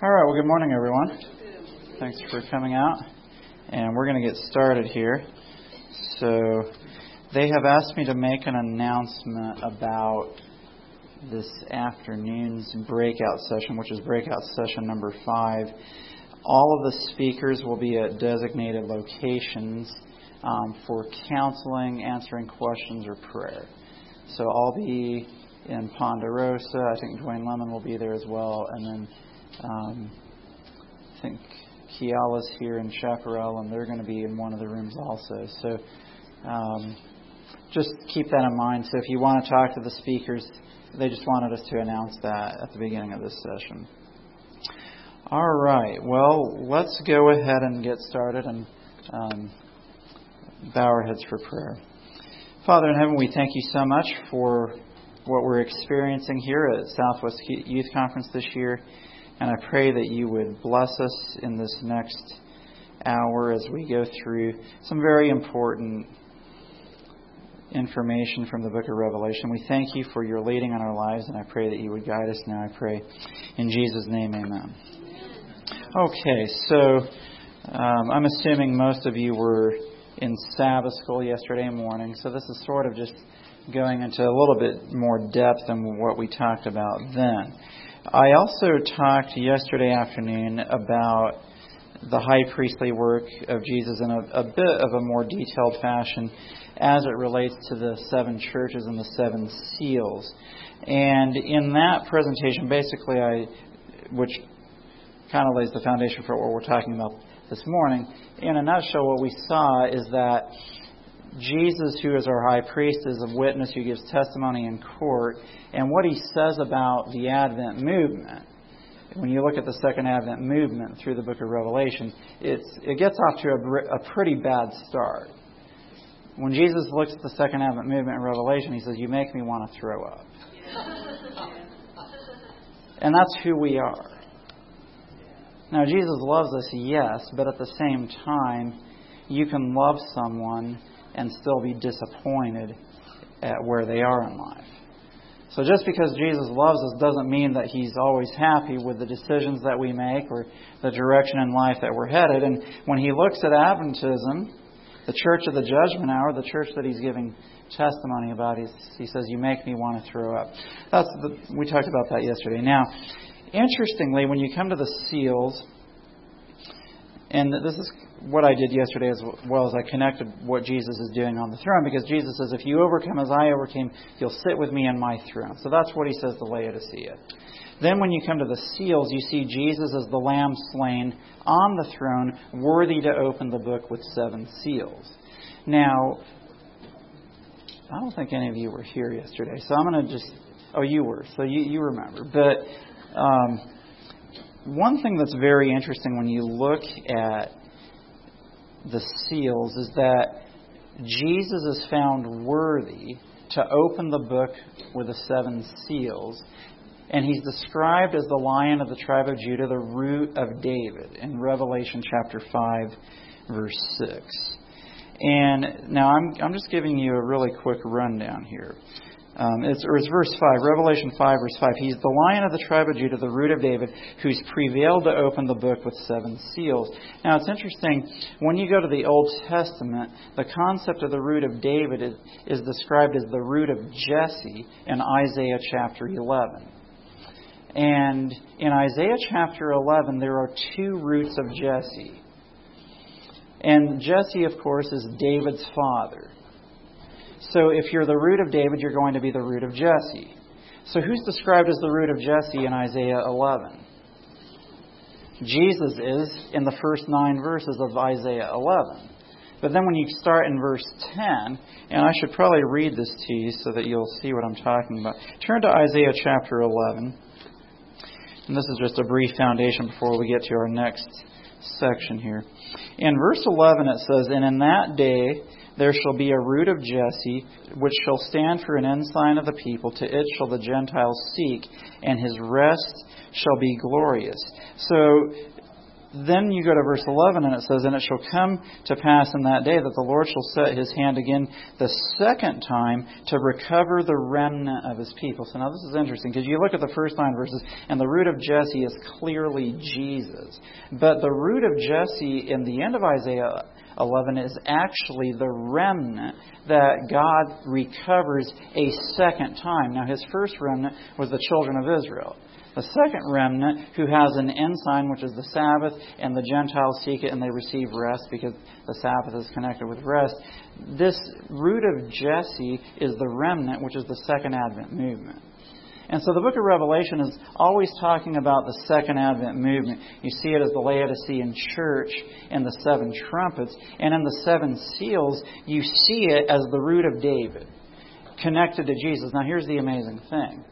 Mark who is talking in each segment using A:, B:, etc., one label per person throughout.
A: All right, well, good morning, everyone. Thanks for coming out. And we're going to get started here. So they have asked me to make an announcement about this afternoon's breakout session, which is breakout session number 5. All of the speakers will be at designated locations for counseling, answering questions, or prayer. So I'll be in Ponderosa. I think Dwayne Lemon will be there as well. And then I think Kiala's here in Chaparral, and they're going to be in one of the rooms also. So just keep that in mind. So if you want to talk to the speakers, they just wanted us to announce that at the beginning of this session. All right. Well, let's go ahead and get started and bow our heads for prayer. Father in heaven, we thank you so much for what we're experiencing here at Southwest Youth Conference this year. And I pray that you would bless us in this next hour as we go through some very important information from the book of Revelation. We thank you for your leading in our lives, and I pray that you would guide us now. I pray in Jesus' name, amen. Okay, so I'm assuming most of you were in Sabbath school yesterday morning, so this is sort of just going into a little bit more depth than what we talked about then. I also talked yesterday afternoon about the high priestly work of Jesus in a bit of a more detailed fashion as it relates to the 7 churches and the 7 seals. And in that presentation, basically, which kind of lays the foundation for what we're talking about this morning, in a nutshell, what we saw is that Jesus, who is our high priest, is a witness who gives testimony in court. And what he says about the Advent movement, when you look at the second Advent movement through the book of Revelation, it gets off to a pretty bad start. When Jesus looks at the second Advent movement in Revelation, he says, "You make me want to throw up." And that's who we are. Now, Jesus loves us, yes, but at the same time, you can love someone and still be disappointed at where they are in life. So just because Jesus loves us doesn't mean that He's always happy with the decisions that we make or the direction in life that we're headed. And when He looks at Adventism, the church of the judgment hour, the church that He's giving testimony about, He says, "You make me want to throw up." We talked about that yesterday. Now, interestingly, when you come to the seals, and this is what I did yesterday as well, as I connected what Jesus is doing on the throne, because Jesus says, "If you overcome as I overcame, you'll sit with me on my throne." So that's what He says to Laodicea. Then when you come to the seals, you see Jesus as the Lamb slain on the throne, worthy to open the book with 7 seals. Now, I don't think any of you were here yesterday, so I'm going to just... Oh, you were, so you remember. But one thing that's very interesting when you look at the seals is that Jesus is found worthy to open the book with the 7 seals. And He's described as the Lion of the tribe of Judah, the root of David, in Revelation chapter 5, verse 6. And now I'm just giving you a really quick rundown here. It's verse 5, Revelation 5, verse 5. He's the Lion of the tribe of Judah, the root of David, who's prevailed to open the book with 7 seals. Now, it's interesting, when you go to the Old Testament, the concept of the root of David is described as the root of Jesse in Isaiah chapter 11. And in Isaiah chapter 11, there are 2 roots of Jesse. And Jesse, of course, is David's father. So if you're the root of David, you're going to be the root of Jesse. So who's described as the root of Jesse in Isaiah 11? Jesus is in the first 9 verses of Isaiah 11. But then when you start in verse 10, and I should probably read this to you so that you'll see what I'm talking about. Turn to Isaiah chapter 11. And this is just a brief foundation before we get to our next section here. In verse 11 it says, "And in that day there shall be a root of Jesse, which shall stand for an ensign of the people. To it shall the Gentiles seek, and his rest shall be glorious." So Then you go to verse 11 and it says, "And it shall come to pass in that day that the Lord shall set his hand again the second time to recover the remnant of his people." So now this is interesting because you look at the first 9 verses and the root of Jesse is clearly Jesus. But the root of Jesse in the end of Isaiah 11 is actually the remnant that God recovers a second time. Now his first remnant was the children of Israel. The second remnant, who has an ensign, which is the Sabbath, and the Gentiles seek it and they receive rest because the Sabbath is connected with rest. This root of Jesse is the remnant, which is the Second Advent movement. And so the book of Revelation is always talking about the Second Advent movement. You see it as the Laodicean church and the 7 trumpets. And in the 7 seals, you see it as the root of David, connected to Jesus. Now here's the amazing thing.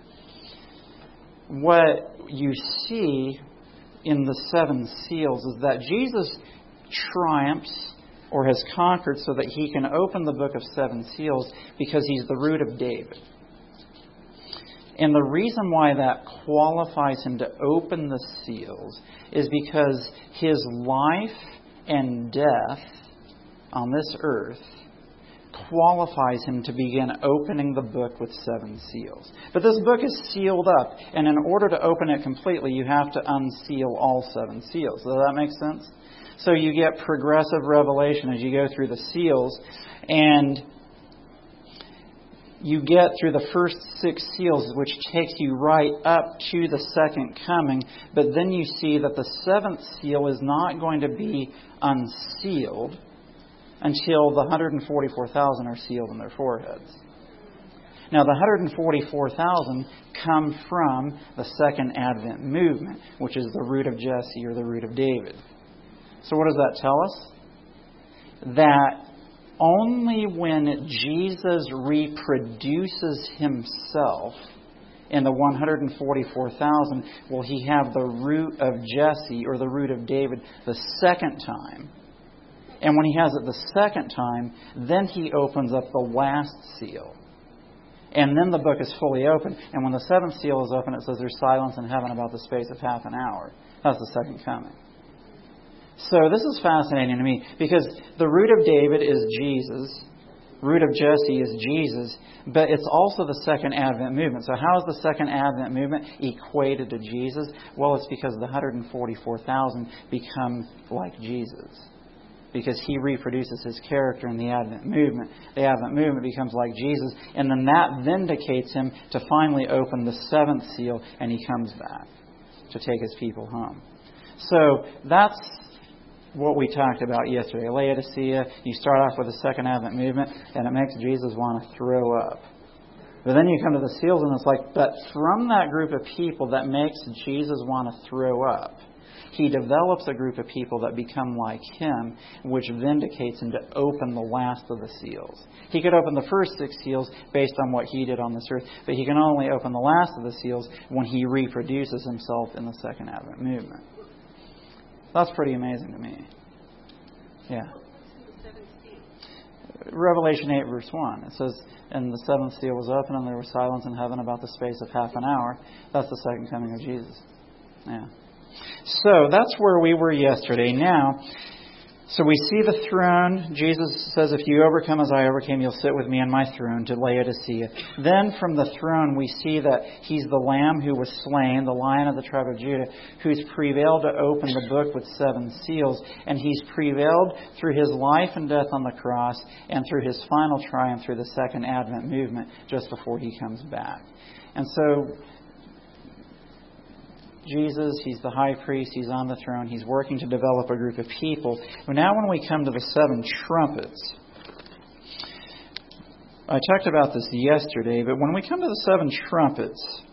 A: What you see in the 7 seals is that Jesus triumphs or has conquered so that he can open the book of 7 seals because he's the root of David. And the reason why that qualifies him to open the seals is because his life and death on this earth qualifies him to begin opening the book with 7 seals. But this book is sealed up, and in order to open it completely, you have to unseal all 7 seals. Does that make sense? So you get progressive revelation as you go through the seals, and you get through the first 6 seals, which takes you right up to the second coming, but then you see that the 7th seal is not going to be unsealed until the 144,000 are sealed in their foreheads. Now, the 144,000 come from the Second Advent movement, which is the root of Jesse or the root of David. So what does that tell us? That only when Jesus reproduces himself in the 144,000 will he have the root of Jesse or the root of David the second time. And when he has it the second time, then he opens up the last seal. And then the book is fully open. And when the 7th seal is open, it says there's silence in heaven about the space of half an hour. That's the second coming. So this is fascinating to me because the root of David is Jesus. Root of Jesse is Jesus. But it's also the Second Advent movement. So how is the Second Advent movement equated to Jesus? Well, it's because the 144,000 become like Jesus. Because he reproduces his character in the Advent movement. The Advent movement becomes like Jesus. And then that vindicates him to finally open the 7th seal. And he comes back to take his people home. So that's what we talked about yesterday. Laodicea, you start off with the Second Advent movement. And it makes Jesus want to throw up. But then you come to the seals and it's like, but from that group of people that makes Jesus want to throw up, he develops a group of people that become like him, which vindicates him to open the last of the seals. He could open the first 6 seals based on what he did on this earth, but he can only open the last of the seals when he reproduces himself in the Second Advent movement. That's pretty amazing to me. Yeah. Revelation 8 verse 1. It says, "And the 7th seal was opened, and there was silence in heaven about the space of half an hour." That's the second coming of Jesus. Yeah. So that's where we were yesterday. Now, so we see the throne. Jesus says, "If you overcome as I overcame, you'll sit with me on my throne," to Laodicea. Then from the throne we see that he's the Lamb who was slain, the Lion of the tribe of Judah, who's prevailed to open the book with 7 seals. And he's prevailed through his life and death on the cross and through his final triumph through the Second Advent movement just before he comes back. And so Jesus, he's the high priest, he's on the throne, he's working to develop a group of people. But now when we come to the 7 trumpets, I talked about this yesterday, but when we come to the 7 trumpets,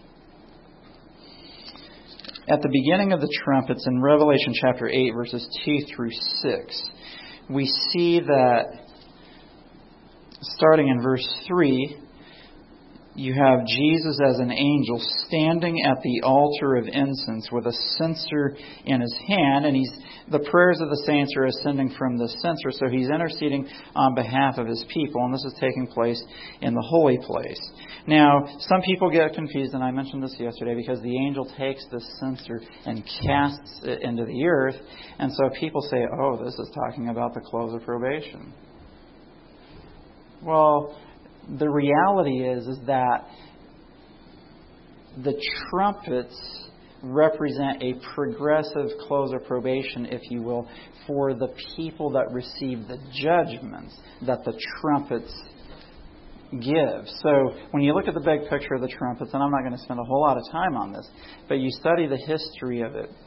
A: at the beginning of the trumpets in Revelation chapter 8, verses 2 through 6, we see that starting in verse 3, you have Jesus as an angel standing at the altar of incense with a censer in his hand, and the prayers of the saints are ascending from the censer, so he's interceding on behalf of his people, and this is taking place in the holy place. Now, some people get confused, and I mentioned this yesterday, because the angel takes the censer and casts it into the earth, and so people say, oh, this is talking about the close of probation. Well, the reality is that the trumpets represent a progressive close of probation, if you will, for the people that receive the judgments that the trumpets give. So when you look at the big picture of the trumpets, and I'm not going to spend a whole lot of time on this, but you study the history of it,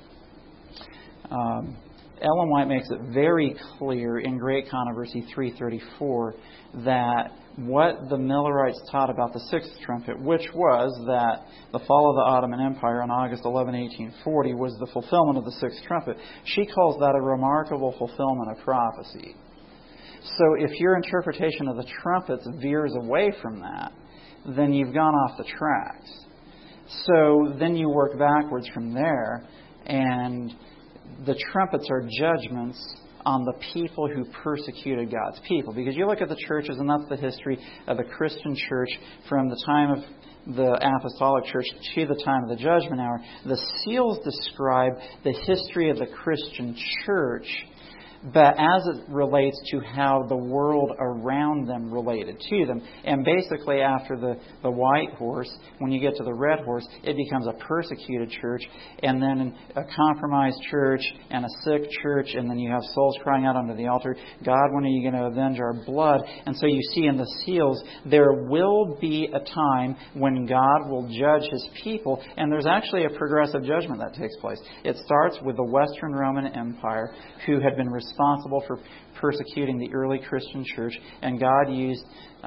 A: Ellen White makes it very clear in Great Controversy 334 that what the Millerites taught about the sixth trumpet, which was that the fall of the Ottoman Empire on August 11, 1840, was the fulfillment of the sixth trumpet. She calls that a remarkable fulfillment of prophecy. So if your interpretation of the trumpets veers away from that, then you've gone off the tracks. So then you work backwards from there, and the trumpets are judgments on the people who persecuted God's people. Because you look at the churches, and that's the history of the Christian church from the time of the Apostolic Church to the time of the Judgment Hour. The seals describe the history of the Christian church, but as it relates to how the world around them related to them. And basically after the white horse, when you get to the red horse, it becomes a persecuted church, and then a compromised church, and a sick church, and then you have souls crying out under the altar, God, when are you going to avenge our blood? And so you see in the seals, there will be a time when God will judge His people, and there's actually a progressive judgment that takes place. It starts with the Western Roman Empire, who had been responsible for persecuting the early Christian church, and God used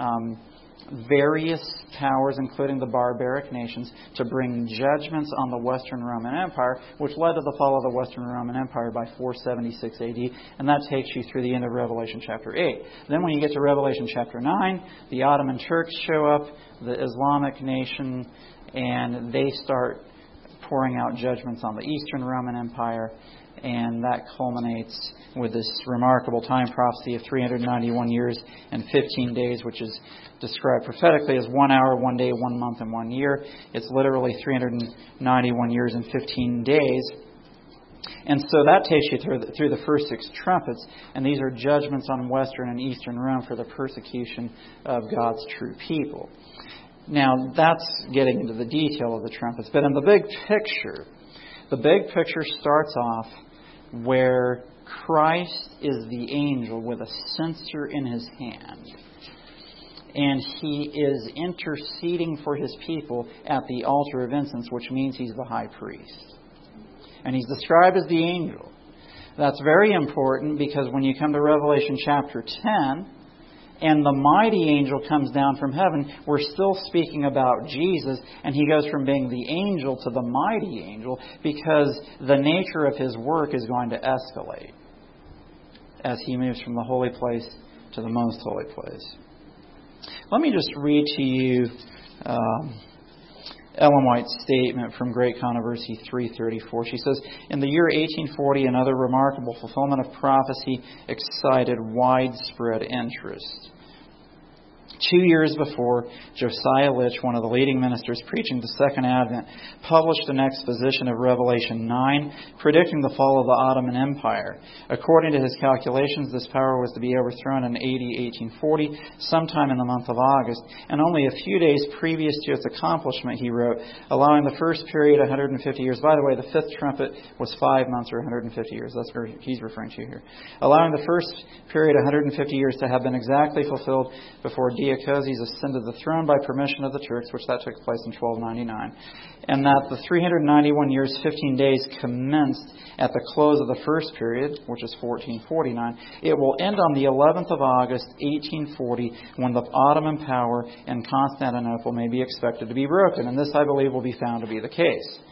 A: various powers, including the barbaric nations, to bring judgments on the Western Roman Empire, which led to the fall of the Western Roman Empire by 476 AD, and that takes you through the end of Revelation chapter 8. Then when you get to Revelation chapter 9, the Ottoman Turks show up, the Islamic nation, and they start pouring out judgments on the Eastern Roman Empire, and that culminates with this remarkable time prophecy of 391 years and 15 days, which is described prophetically as 1 hour, 1 day, 1 month, and 1 year. It's literally 391 years and 15 days. And so that takes you through the first six trumpets, and these are judgments on Western and Eastern Rome for the persecution of God's true people. Now, that's getting into the detail of the trumpets, but in the big picture starts off where Christ is the angel with a censer in his hand. And he is interceding for his people at the altar of incense, which means he's the high priest. And he's described as the angel. That's very important because when you come to Revelation chapter 10, and the mighty angel comes down from heaven, we're still speaking about Jesus, and he goes from being the angel to the mighty angel because the nature of his work is going to escalate as he moves from the holy place to the most holy place. Let me just read to you Ellen White's statement from Great Controversy 334. She says, in the year 1840, another remarkable fulfillment of prophecy excited widespread interest. 2 years before, Josiah Litch, one of the leading ministers preaching the Second Advent, published an exposition of Revelation 9, predicting the fall of the Ottoman Empire. According to his calculations, this power was to be overthrown in AD 1840, sometime in the month of August, and only a few days previous to its accomplishment, he wrote, allowing the first period 150 years. By the way, the fifth trumpet was 5 months or 150 years. That's where he's referring to here. Allowing the first period 150 years to have been exactly fulfilled before Diocletian ascended the throne by permission of the Turks, which that took place in 1299, and that the 391 years, 15 days commenced at the close of the first period, which is 1449. It will end on the 11th of August, 1840, when the Ottoman power in Constantinople may be expected to be broken, and this, I believe, will be found to be the case.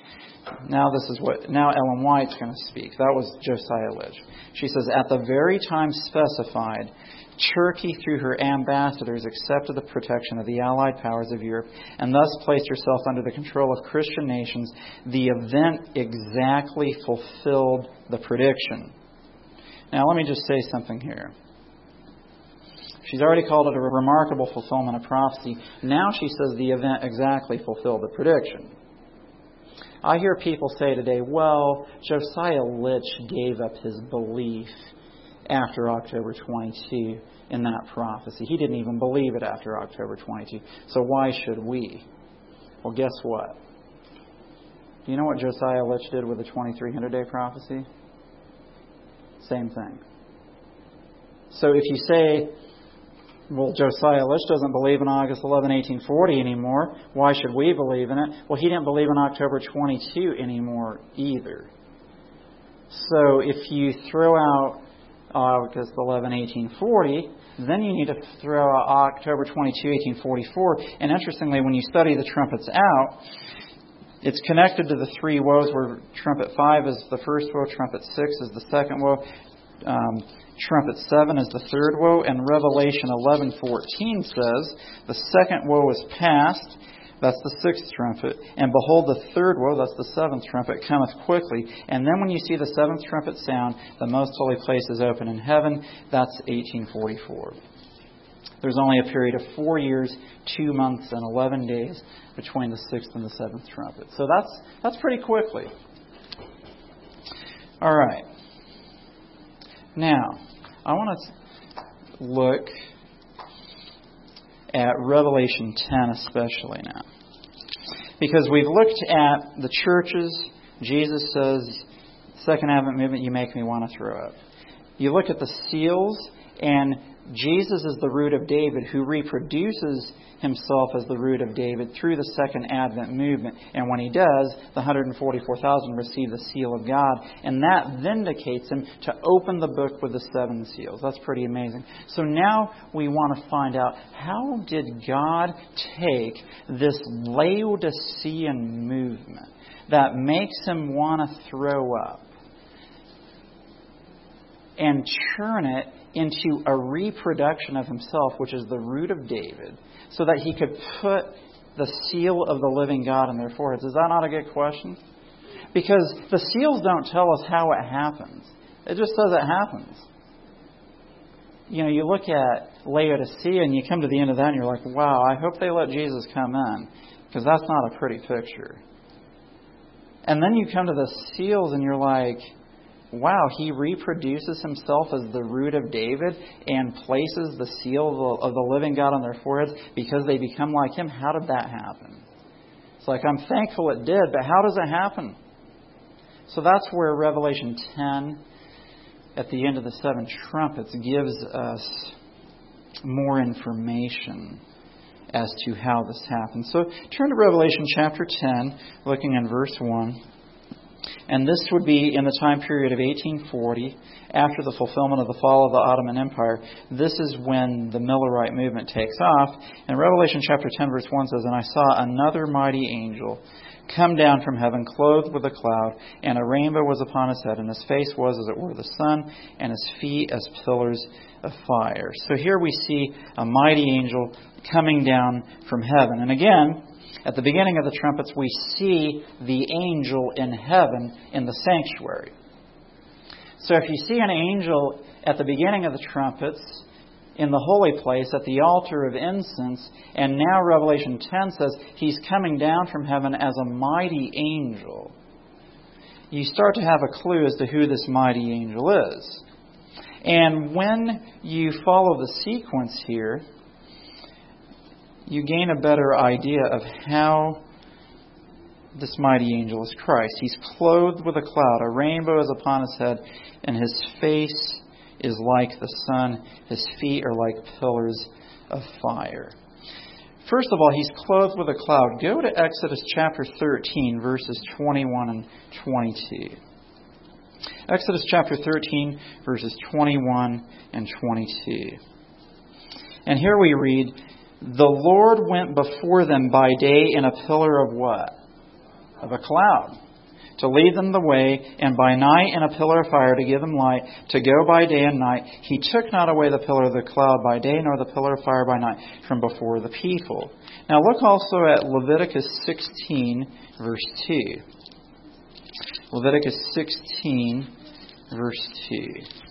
A: Now Ellen White's going to speak. That was Josiah Litch. She says, at the very time specified, Turkey, through her ambassadors, accepted the protection of the Allied powers of Europe and thus placed herself under the control of Christian nations. The event exactly fulfilled the prediction. Now, let me just say something here. She's already called it a remarkable fulfillment of prophecy. Now she says the event exactly fulfilled the prediction. I hear people say today, well, Josiah Litch gave up his belief after October 22 in that prophecy. He didn't even believe it after October 22. So why should we? Well, guess what? Do you know what Josiah Litch did with the 2300-day prophecy? Same thing. So if you say, well, Josiah Litch doesn't believe in August 11, 1840 anymore, why should we believe in it? Well, he didn't believe in October 22 anymore either. So if you throw out August 11, 1840, then you need to throw out October 22, 1844. And interestingly, when you study the trumpets out, it's connected to the three woes where trumpet 5 is the first woe, trumpet 6 is the second woe, trumpet 7 is the third woe, and Revelation 11:14 says, the second woe is past, that's the sixth trumpet, and behold, the third woe, that's the seventh trumpet, cometh quickly. And then when you see the seventh trumpet sound, the most holy place is open in heaven, that's 1844. There's only a period of 4 years, 2 months, and 11 days between the sixth and the seventh trumpet. So that's pretty quickly. All right. Now, I want to look at Revelation 10 especially now. Because we've looked at the churches. Jesus says, second advent movement, you make me want to throw up. You look at the seals, and Jesus is the root of David who reproduces himself as the root of David through the second advent movement. And when he does, the 144,000 receive the seal of God. And that vindicates him to open the book with the seven seals. That's pretty amazing. So now we want to find out, how did God take this Laodicean movement that makes him want to throw up and churn it into a reproduction of himself, which is the root of David, so that he could put the seal of the living God in their foreheads? Is that not a good question? Because the seals don't tell us how it happens. It just says it happens. You know, you look at Laodicea and you come to the end of that and you're like, wow, I hope they let Jesus come in, because that's not a pretty picture. And then you come to the seals and you're like, wow, he reproduces himself as the root of David and places the seal of the living God on their foreheads because they become like him. How did that happen? It's like, I'm thankful it did, but how does it happen? So that's where Revelation 10, at the end of the seven trumpets, gives us more information as to how this happens. So turn to Revelation chapter 10, looking in verse 1. And this would be in the time period of 1840, after the fulfillment of the fall of the Ottoman Empire. This is when the Millerite movement takes off. And Revelation chapter 10, verse 1 says, And I saw another mighty angel come down from heaven, clothed with a cloud, and a rainbow was upon his head, and his face was as it were the sun, and his feet as pillars of fire. So here we see a mighty angel coming down from heaven. And again, at the beginning of the trumpets, we see the angel in heaven in the sanctuary. So if you see an angel at the beginning of the trumpets in the holy place at the altar of incense, and now Revelation 10 says he's coming down from heaven as a mighty angel, you start to have a clue as to who this mighty angel is. And when you follow the sequence here, you gain a better idea of how this mighty angel is Christ. He's clothed with a cloud. A rainbow is upon his head, and his face is like the sun. His feet are like pillars of fire. First of all, he's clothed with a cloud. Go to Exodus chapter 13, verses 21 and 22. Exodus chapter 13, verses 21 and 22. And here we read, The Lord went before them by day in a pillar of what? Of a cloud. to lead them the way, and by night in a pillar of fire to give them light, to go by day and night. He took not away the pillar of the cloud by day, nor the pillar of fire by night from before the people. Now look also at Leviticus 16, verse 2. Leviticus 16, verse 2.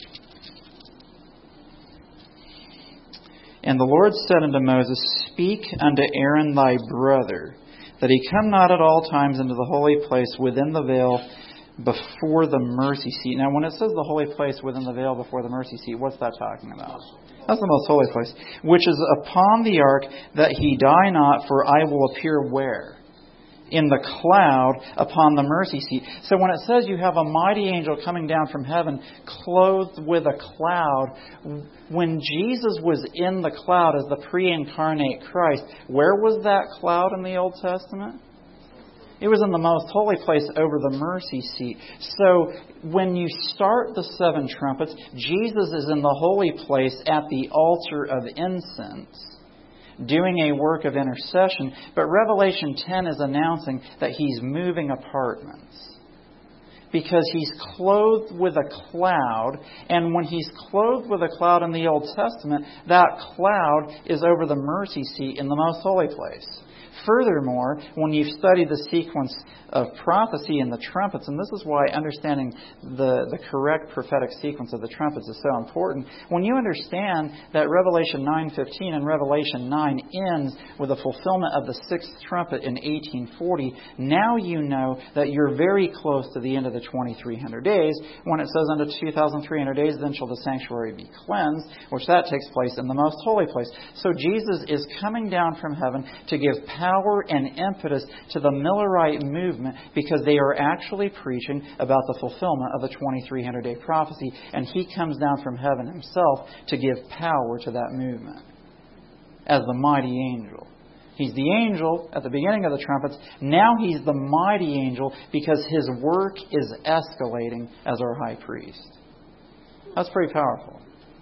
A: And the Lord said unto Moses, Speak unto Aaron thy brother, that he come not at all times into the holy place within the veil before the mercy seat. Now, when it says the holy place within the veil before the mercy seat, what's that talking about? That's the most holy place. Which is upon the ark, that he die not, for I will appear where? In the cloud upon the mercy seat. So when it says you have a mighty angel coming down from heaven clothed with a cloud, when Jesus was in the cloud as the pre-incarnate Christ, where was that cloud in the Old Testament? It was in the most holy place over the mercy seat. So when you start the seven trumpets, Jesus is in the holy place at the altar of incense, doing a work of intercession. But Revelation 10 is announcing that He's moving apartments, because He's clothed with a cloud. And when He's clothed with a cloud in the Old Testament, that cloud is over the mercy seat in the most holy place. Furthermore, when you study the sequence of prophecy in the trumpets, and this is why understanding the correct prophetic sequence of the trumpets is so important, when you understand that Revelation 9:15 and Revelation 9 ends with the fulfillment of the sixth trumpet in 1840, now you know that you're very close to the end of the 2300 days, when it says unto 2300 days then shall the sanctuary be cleansed, which that takes place in the most holy place. So Jesus is coming down from heaven to give power and impetus to the Millerite movement, because they are actually preaching about the fulfillment of the 2300-day prophecy, and He comes down from heaven Himself to give power to that movement as the mighty angel. He's the angel at the beginning of the trumpets. Now He's the mighty angel because His work is escalating as our high priest. That's pretty powerful.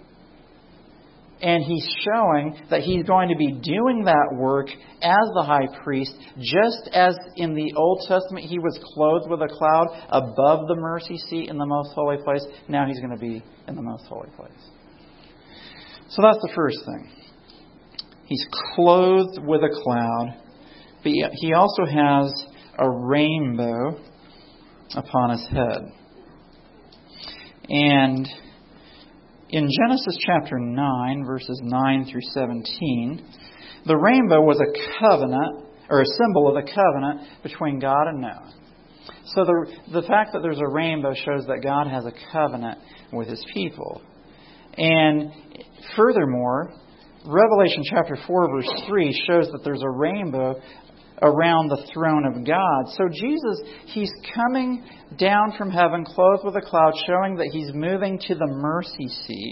A: And He's showing that He's going to be doing that work as the high priest, just as in the Old Testament He was clothed with a cloud above the mercy seat in the most holy place. Now He's going to be in the most holy place. So that's the first thing. He's clothed with a cloud, but He also has a rainbow upon His head. And in Genesis chapter 9, verses 9 through 17, the rainbow was a covenant, or a symbol of the covenant between God and Noah. So the fact that there's a rainbow shows that God has a covenant with His people. And furthermore, Revelation chapter 4, verse 3 shows that there's a rainbow around the throne of God. So Jesus, He's coming down from heaven clothed with a cloud, showing that He's moving to the mercy seat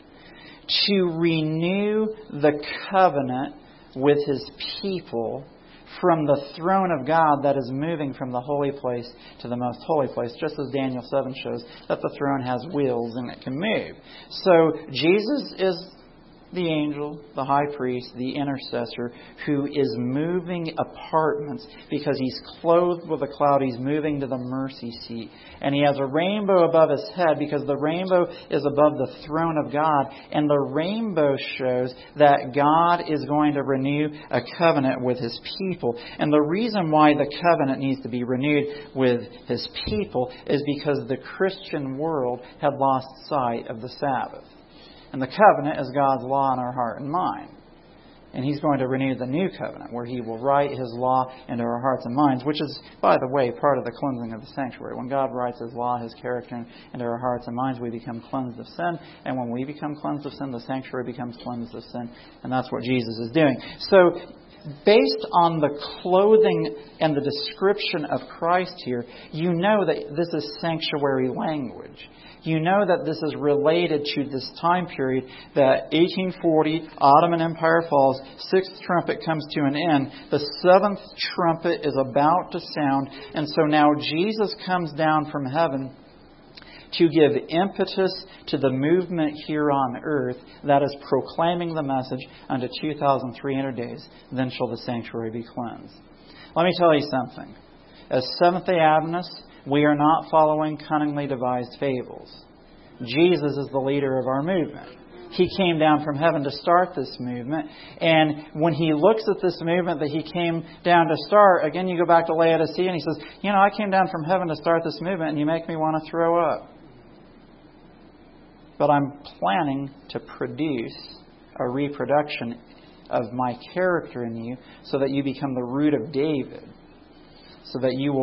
A: to renew the covenant with His people from the throne of God that is moving from the holy place to the most holy place, just as Daniel 7 shows that the throne has wheels and it can move. So Jesus is the angel, the high priest, the intercessor, who is moving apartments because He's clothed with a cloud. He's moving to the mercy seat. And He has a rainbow above His head because the rainbow is above the throne of God. And the rainbow shows that God is going to renew a covenant with His people. And the reason why the covenant needs to be renewed with His people is because the Christian world had lost sight of the Sabbath. And the covenant is God's law in our heart and mind. And He's going to renew the new covenant, where He will write His law into our hearts and minds, which is, by the way, part of the cleansing of the sanctuary. When God writes His law, His character into our hearts and minds, we become cleansed of sin. And when we become cleansed of sin, the sanctuary becomes cleansed of sin. And that's what Jesus is doing. So, based on the clothing and the description of Christ here, you know that this is sanctuary language. You know that this is related to this time period that 1840, Ottoman Empire falls, sixth trumpet comes to an end, the seventh trumpet is about to sound, and so now Jesus comes down from heaven to give impetus to the movement here on earth that is proclaiming the message unto 2,300 days, then shall the sanctuary be cleansed. Let me tell you something. As Seventh-day Adventists, We are not following cunningly devised fables. Jesus is the leader of our movement. He came down from heaven to start this movement. And when He looks at this movement that He came down to start, again, you go back to Laodicea and He says, I came down from heaven to start this movement and you make me want to throw up. But I'm planning to produce a reproduction of my character in you so that you become the root of David. So that you will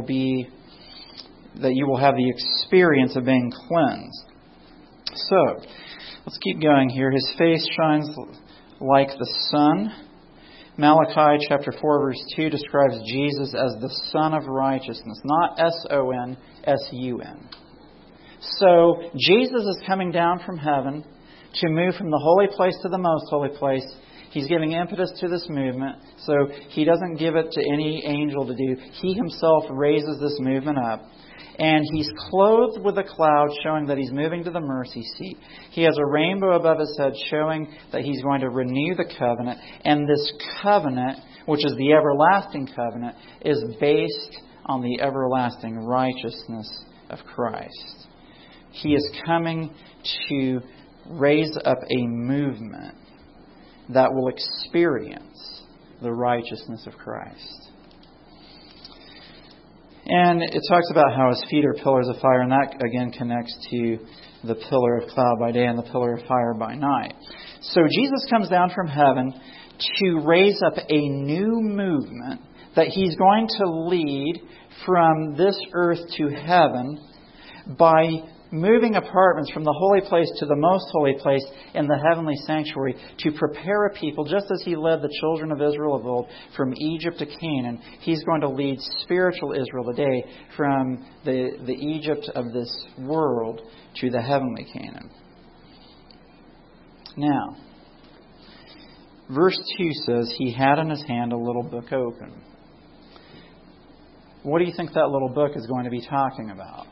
A: have the experience of being cleansed. So, let's keep going here. His face shines like the sun. Malachi chapter 4 verse 2 describes Jesus as the Son of Righteousness, not S-O-N, S-U-N. So, Jesus is coming down from heaven to move from the holy place to the most holy place. He's giving impetus to this movement, so He doesn't give it to any angel to do. He Himself raises this movement up. And He's clothed with a cloud showing that He's moving to the mercy seat. He has a rainbow above His head showing that He's going to renew the covenant. And this covenant, which is the everlasting covenant, is based on the everlasting righteousness of Christ. He is coming to raise up a movement that will experience the righteousness of Christ. And it talks about how His feet are pillars of fire, and that again connects to the pillar of cloud by day and the pillar of fire by night. So Jesus comes down from heaven to raise up a new movement that He's going to lead from this earth to heaven by moving apartments from the holy place to the most holy place in the heavenly sanctuary to prepare a people, just as He led the children of Israel of old from Egypt to Canaan. He's going to lead spiritual Israel today from the Egypt of this world to the heavenly Canaan. Now, verse 2 says, He had in His hand a little book open. What do you think that little book is going to be talking about?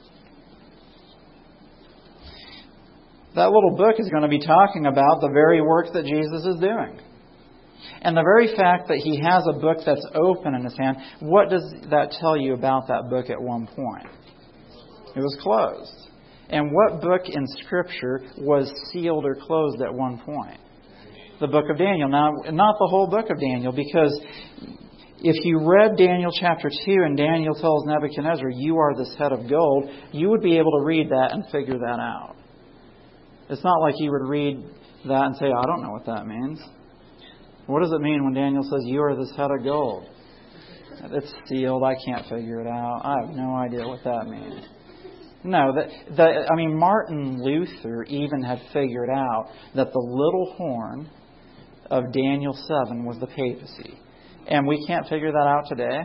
A: That little book is going to be talking about the very work that Jesus is doing. And the very fact that He has a book that's open in His hand, what does that tell you about that book at one point? It was closed. And what book in Scripture was sealed or closed at one point? The book of Daniel. Now, not the whole book of Daniel, because if you read Daniel chapter 2 and Daniel tells Nebuchadnezzar, you are this head of gold, you would be able to read that and figure that out. It's not like you would read that and say, I don't know what that means. What does it mean when Daniel says, you are this head of gold? It's sealed. I can't figure it out. I have no idea what that means. No, Martin Luther even had figured out that the little horn of Daniel 7 was the papacy. And we can't figure that out today.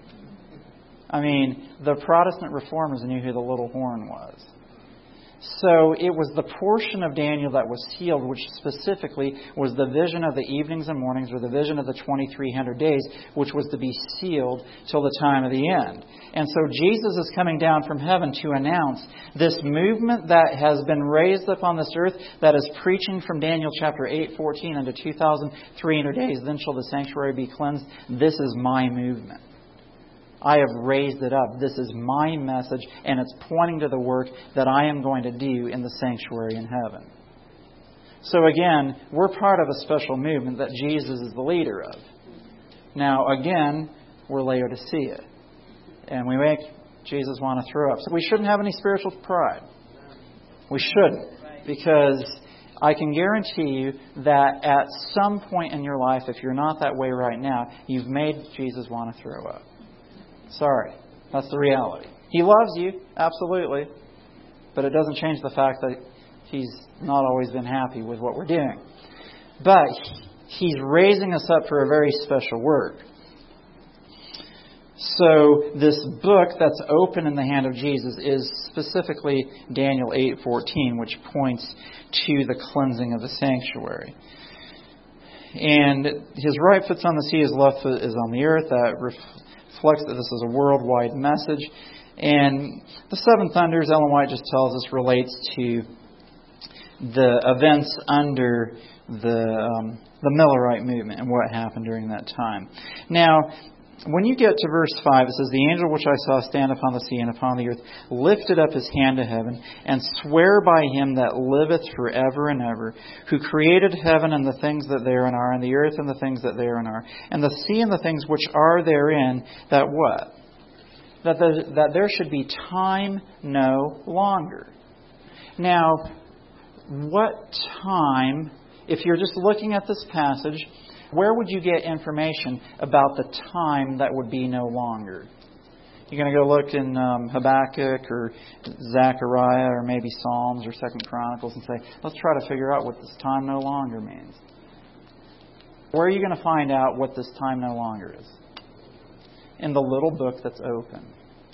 A: The Protestant reformers knew who the little horn was. So it was the portion of Daniel that was sealed, which specifically was the vision of the evenings and mornings, or the vision of the 2300 days, which was to be sealed till the time of the end. And so Jesus is coming down from heaven to announce this movement that has been raised upon this earth, that is preaching from Daniel chapter 8:14 unto 2,300 days. Then shall the sanctuary be cleansed. This is my movement. I have raised it up. This is my message, and it's pointing to the work that I am going to do in the sanctuary in heaven. So again, we're part of a special movement that Jesus is the leader of. Now, again, we're Laodicea, and we make Jesus want to throw up. So we shouldn't have any spiritual pride. We shouldn't, because I can guarantee you that at some point in your life, if you're not that way right now, you've made Jesus want to throw up. Sorry, that's the reality. He loves you, absolutely, but it doesn't change the fact that He's not always been happy with what we're doing. But He's raising us up for a very special work. So this book that's open in the hand of Jesus is specifically Daniel 8:14, which points to the cleansing of the sanctuary. And His right foot's on the sea, His left foot is on the earth. That reflects that this is a worldwide message. And the seven thunders, Ellen White just tells us, relates to the events under the Millerite movement and what happened during that time. Now, when you get to verse 5, it says, the angel which I saw stand upon the sea and upon the earth lifted up his hand to heaven and sware by him that liveth forever and ever, who created heaven and the things that therein are, and the earth and the things that therein are, and the sea and the things which are therein, that what? That there should be time no longer. Now, what time, if you're just looking at this passage, where would you get information about the time that would be no longer? You're going to go look in Habakkuk or Zechariah or maybe Psalms or 2 Chronicles and say, let's try to figure out what this time no longer means. Where are you going to find out what this time no longer is? In the little book that's open.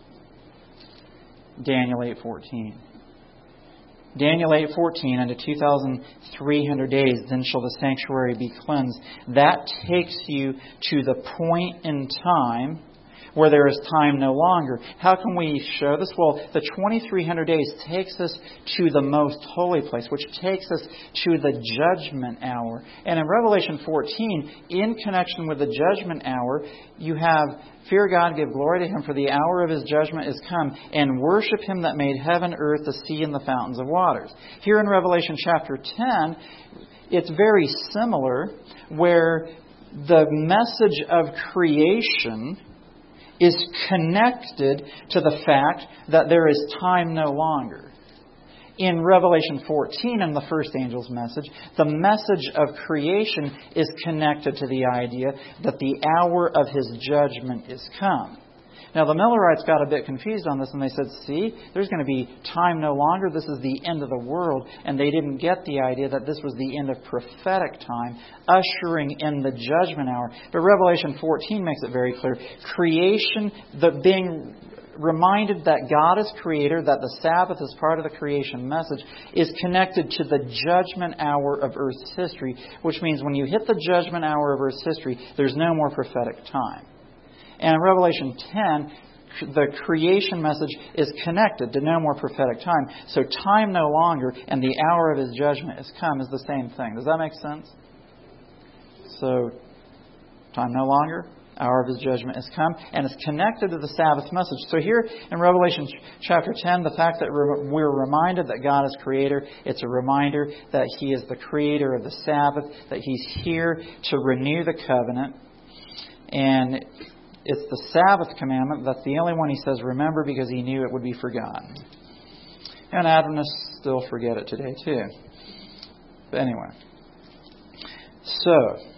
A: Daniel 8:14. Daniel 8:14, unto 2,300 days, then shall the sanctuary be cleansed. That takes you to the point in time where there is time no longer. How can we show this? Well, the 2,300 days takes us to the most holy place, which takes us to the judgment hour. And in Revelation 14, in connection with the judgment hour, you have, fear God, give glory to Him, for the hour of His judgment is come, and worship Him that made heaven, earth, the sea, and the fountains of waters. Here in Revelation chapter 10, it's very similar, where the message of creation is connected to the fact that there is time no longer. In Revelation 14, in the first angel's message, the message of creation is connected to the idea that the hour of His judgment is come. Now, the Millerites got a bit confused on this, and they said, see, there's going to be time no longer. This is the end of the world. And they didn't get the idea that this was the end of prophetic time, ushering in the judgment hour. But Revelation 14 makes it very clear. Creation, being reminded that God is creator, that the Sabbath is part of the creation message, is connected to the judgment hour of Earth's history, which means when you hit the judgment hour of Earth's history, there's no more prophetic time. And in Revelation 10, the creation message is connected to no more prophetic time. So time no longer and the hour of His judgment is come is the same thing. Does that make sense? So, time no longer, hour of His judgment is come, and it's connected to the Sabbath message. So here in Revelation chapter 10, the fact that we're reminded that God is creator, it's a reminder that He is the creator of the Sabbath, that He's here to renew the covenant. And it's the Sabbath commandment. That's the only one He says remember, because He knew it would be forgotten. And Adventists still forget it today too. But anyway. So,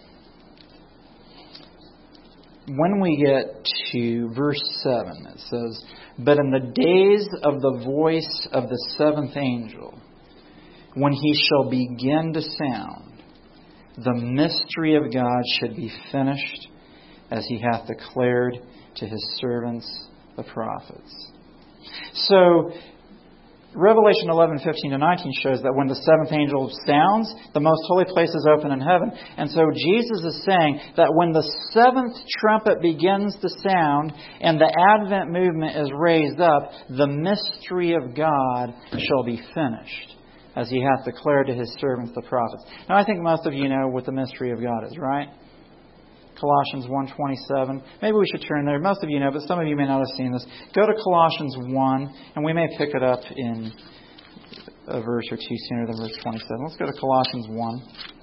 A: when we get to verse 7, it says, but in the days of the voice of the seventh angel, when he shall begin to sound, the mystery of God should be finished, as He hath declared to His servants the prophets. So, Revelation 11:15-19 shows that when the seventh angel sounds, the most holy place is open in heaven. And so Jesus is saying that when the seventh trumpet begins to sound and the Advent movement is raised up, the mystery of God shall be finished, as He hath declared to His servants the prophets. Now, I think most of you know what the mystery of God is, right? Colossians 1:27. Maybe we should turn there. Most of you know, but some of you may not have seen this. Go to Colossians 1, and we may pick it up in a verse or two sooner than verse 27. Let's go to Colossians 1.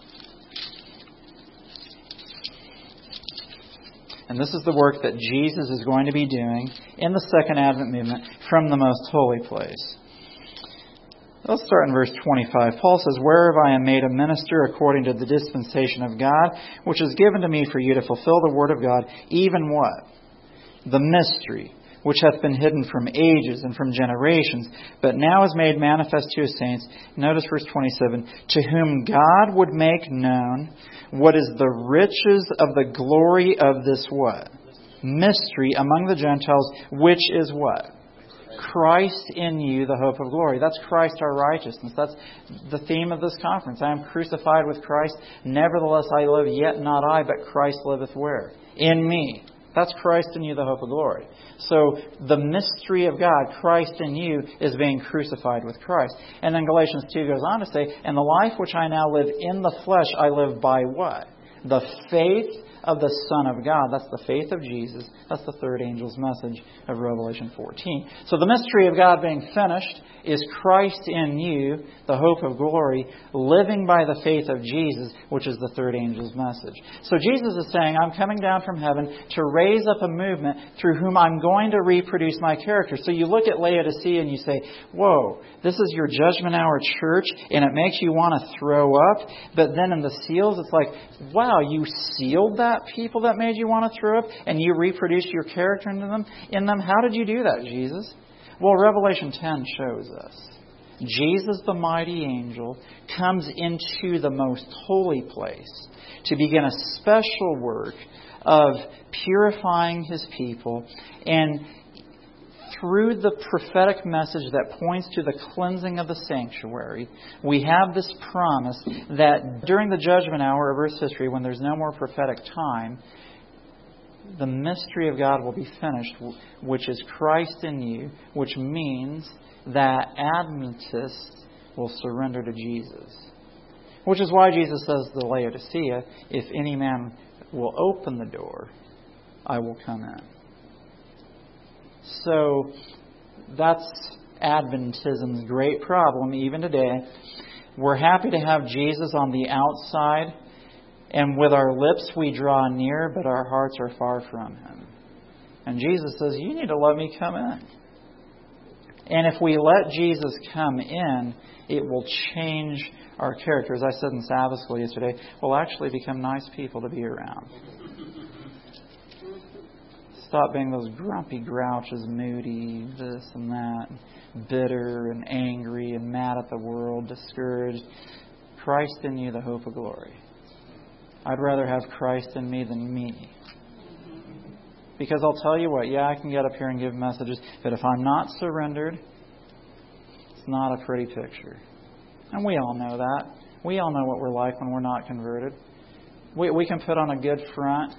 A: And this is the work that Jesus is going to be doing in the second Advent movement from the most holy place. Let's start in verse 25. Paul says, whereof I am made a minister according to the dispensation of God, which is given to me for you to fulfill the word of God, even what? The mystery, which hath been hidden from ages and from generations, but now is made manifest to His saints. Notice verse 27. To whom God would make known what is the riches of the glory of this what? Mystery among the Gentiles, which is what? Christ in you, the hope of glory. That's Christ our righteousness. That's the theme of this conference. I am crucified with Christ. Nevertheless I live, yet not I, but Christ liveth where? In me. That's Christ in you, the hope of glory. So the mystery of God, Christ in you, is being crucified with Christ. And then Galatians 2 goes on to say, and the life which I now live in the flesh, I live by what? the faith of the Son of God. That's the faith of Jesus. That's the third angel's message of Revelation 14. So the mystery of God being finished is Christ in you, the hope of glory, living by the faith of Jesus, which is the third angel's message. So Jesus is saying, I'm coming down from heaven to raise up a movement through whom I'm going to reproduce my character. So you look at Laodicea and you say, whoa, this is your judgment hour church, and it makes you want to throw up. But then in the seals, it's like, wow, you sealed that people that made you want to throw up, and you reproduced your character in them. How did you do that, Jesus? Well, Revelation 10 shows us. Jesus, the mighty angel, comes into the most holy place to begin a special work of purifying His people, and through the prophetic message that points to the cleansing of the sanctuary, we have this promise that during the judgment hour of Earth's history, when there's no more prophetic time, the mystery of God will be finished, which is Christ in you, which means that Adventists will surrender to Jesus. Which is why Jesus says to Laodicea, if any man will open the door, I will come in. So that's Adventism's great problem even today. We're happy to have Jesus on the outside, and with our lips we draw near, but our hearts are far from Him. And Jesus says, you need to let me come in. And if we let Jesus come in, it will change our character. As I said in Sabbath school yesterday, we'll actually become nice people to be around. Stop being those grumpy grouches, moody, this and that, bitter and angry and mad at the world, discouraged. Christ in you, the hope of glory. I'd rather have Christ in me than me. Because I'll tell you what, I can get up here and give messages, but if I'm not surrendered, it's not a pretty picture. And we all know that. We all know what we're like when we're not converted. We can put on a good front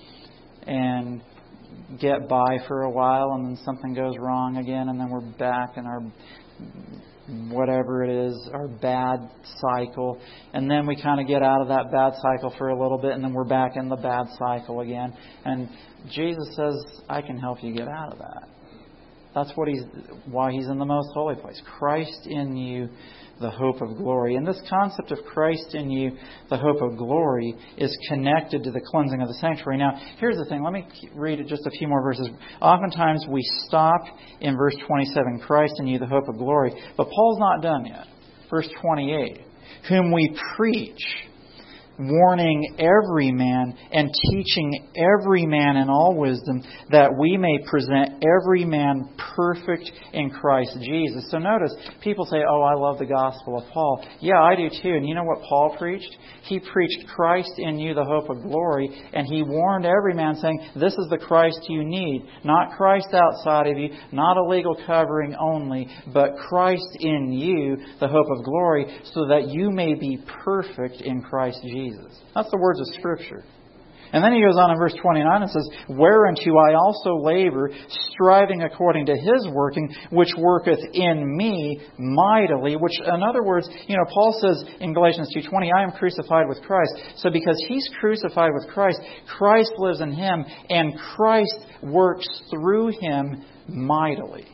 A: and get by for a while, and then something goes wrong again, and then we're back in our whatever it is, our bad cycle. And then we kind of get out of that bad cycle for a little bit, and then we're back in the bad cycle again. And Jesus says, I can help you get out of that. That's why He's in the most holy place. Christ in you, the hope of glory. And this concept of Christ in you, the hope of glory, is connected to the cleansing of the sanctuary. Now, here's the thing. Let me read just a few more verses. Oftentimes we stop in verse 27, Christ in you, the hope of glory. But Paul's not done yet. Verse 28, whom we preach, warning every man and teaching every man in all wisdom, that we may present every man perfect in Christ Jesus. So notice, people say, oh, I love the gospel of Paul. Yeah, I do too. And you know what Paul preached? He preached Christ in you, the hope of glory, and he warned every man saying, this is the Christ you need. Not Christ outside of you, not a legal covering only, but Christ in you, the hope of glory, so that you may be perfect in Christ Jesus. That's the words of Scripture. And then he goes on in verse 29 and says, whereunto I also labor, striving according to His working, which worketh in me mightily. Which, in other words, Paul says in Galatians 2:20, I am crucified with Christ. So because he's crucified with Christ, Christ lives in him, and Christ works through him mightily.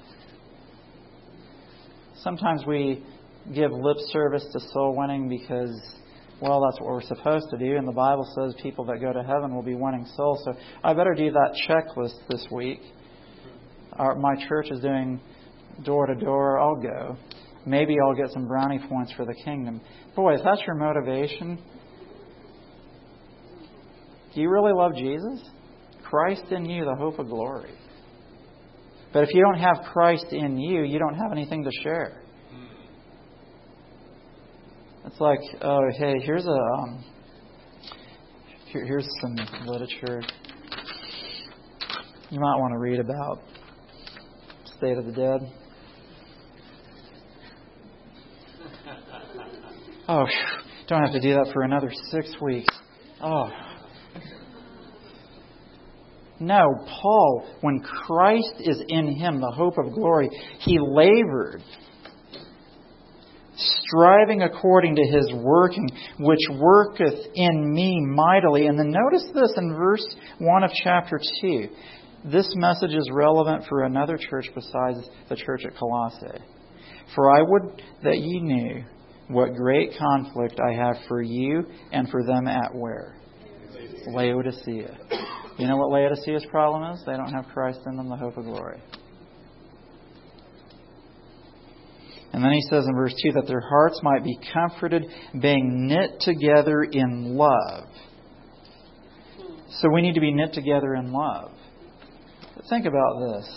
A: Sometimes we give lip service to soul winning because, well, that's what we're supposed to do. And the Bible says people that go to heaven will be winning souls. So I better do that checklist this week. My church is doing door to door. I'll go. Maybe I'll get some brownie points for the kingdom. Boy, if that's your motivation, do you really love Jesus? Christ in you, the hope of glory. But if you don't have Christ in you, you don't have anything to share. It's like, oh, hey, here's some literature you might want to read about State of the Dead. Oh, don't have to do that for another 6 weeks. Oh. No, Paul, when Christ is in him, the hope of glory, he labored, striving according to His working, which worketh in me mightily. And then notice this in verse 1 of chapter 2. This message is relevant for another church besides the church at Colossae. For I would that ye knew what great conflict I have for you and for them at where? Laodicea. You know what Laodicea's problem is? They don't have Christ in them, the hope of glory. And then he says in verse 2 that their hearts might be comforted, being knit together in love. So we need to be knit together in love. But think about this.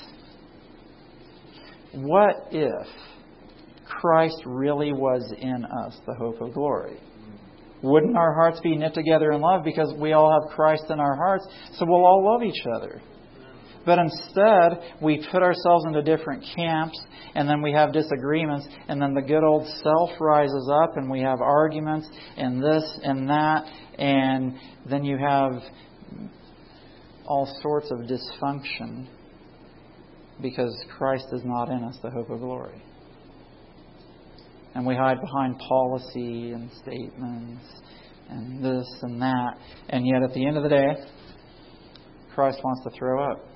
A: What if Christ really was in us, the hope of glory? Wouldn't our hearts be knit together in love because we all have Christ in our hearts, so we'll all love each other? But instead, we put ourselves into different camps, and then we have disagreements, and then the good old self rises up, and we have arguments, and this and that, and then you have all sorts of dysfunction because Christ is not in us, the hope of glory. And we hide behind policy and statements and this and that, and yet at the end of the day, Christ wants to throw up.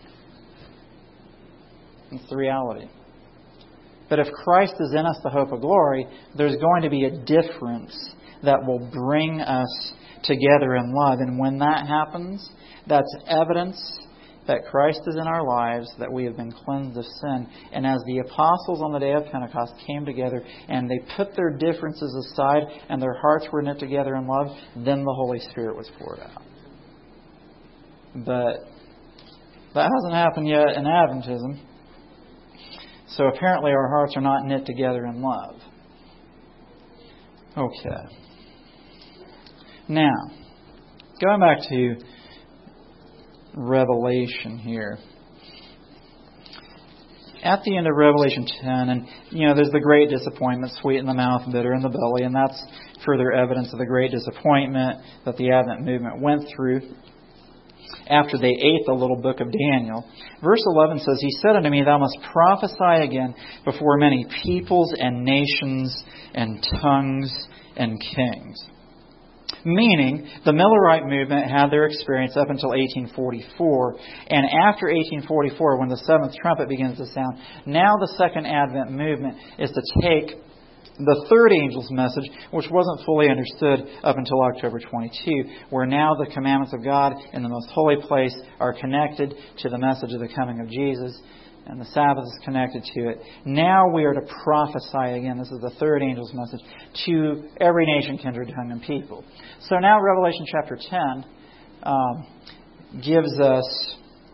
A: It's the reality. But if Christ is in us, the hope of glory, there's going to be a difference that will bring us together in love. And when that happens, that's evidence that Christ is in our lives, that we have been cleansed of sin. And as the apostles on the day of Pentecost came together and they put their differences aside and their hearts were knit together in love, then the Holy Spirit was poured out. But that hasn't happened yet in Adventism. So apparently our hearts are not knit together in love. Okay. Now, going back to Revelation here. At the end of Revelation 10, and there's the great disappointment, sweet in the mouth, bitter in the belly, and that's further evidence of the great disappointment that the Advent movement went through after they ate the little book of Daniel. Verse 11 says, He said unto me, Thou must prophesy again before many peoples and nations and tongues and kings. Meaning, the Millerite movement had their experience up until 1844. And after 1844, when the seventh trumpet begins to sound, now the Second Advent movement is to take the third angel's message, which wasn't fully understood up until October 22, where now the commandments of God in the most holy place are connected to the message of the coming of Jesus, and the Sabbath is connected to it. Now we are to prophesy again. This is the third angel's message to every nation, kindred, tongue, and people. So now Revelation chapter 10 gives us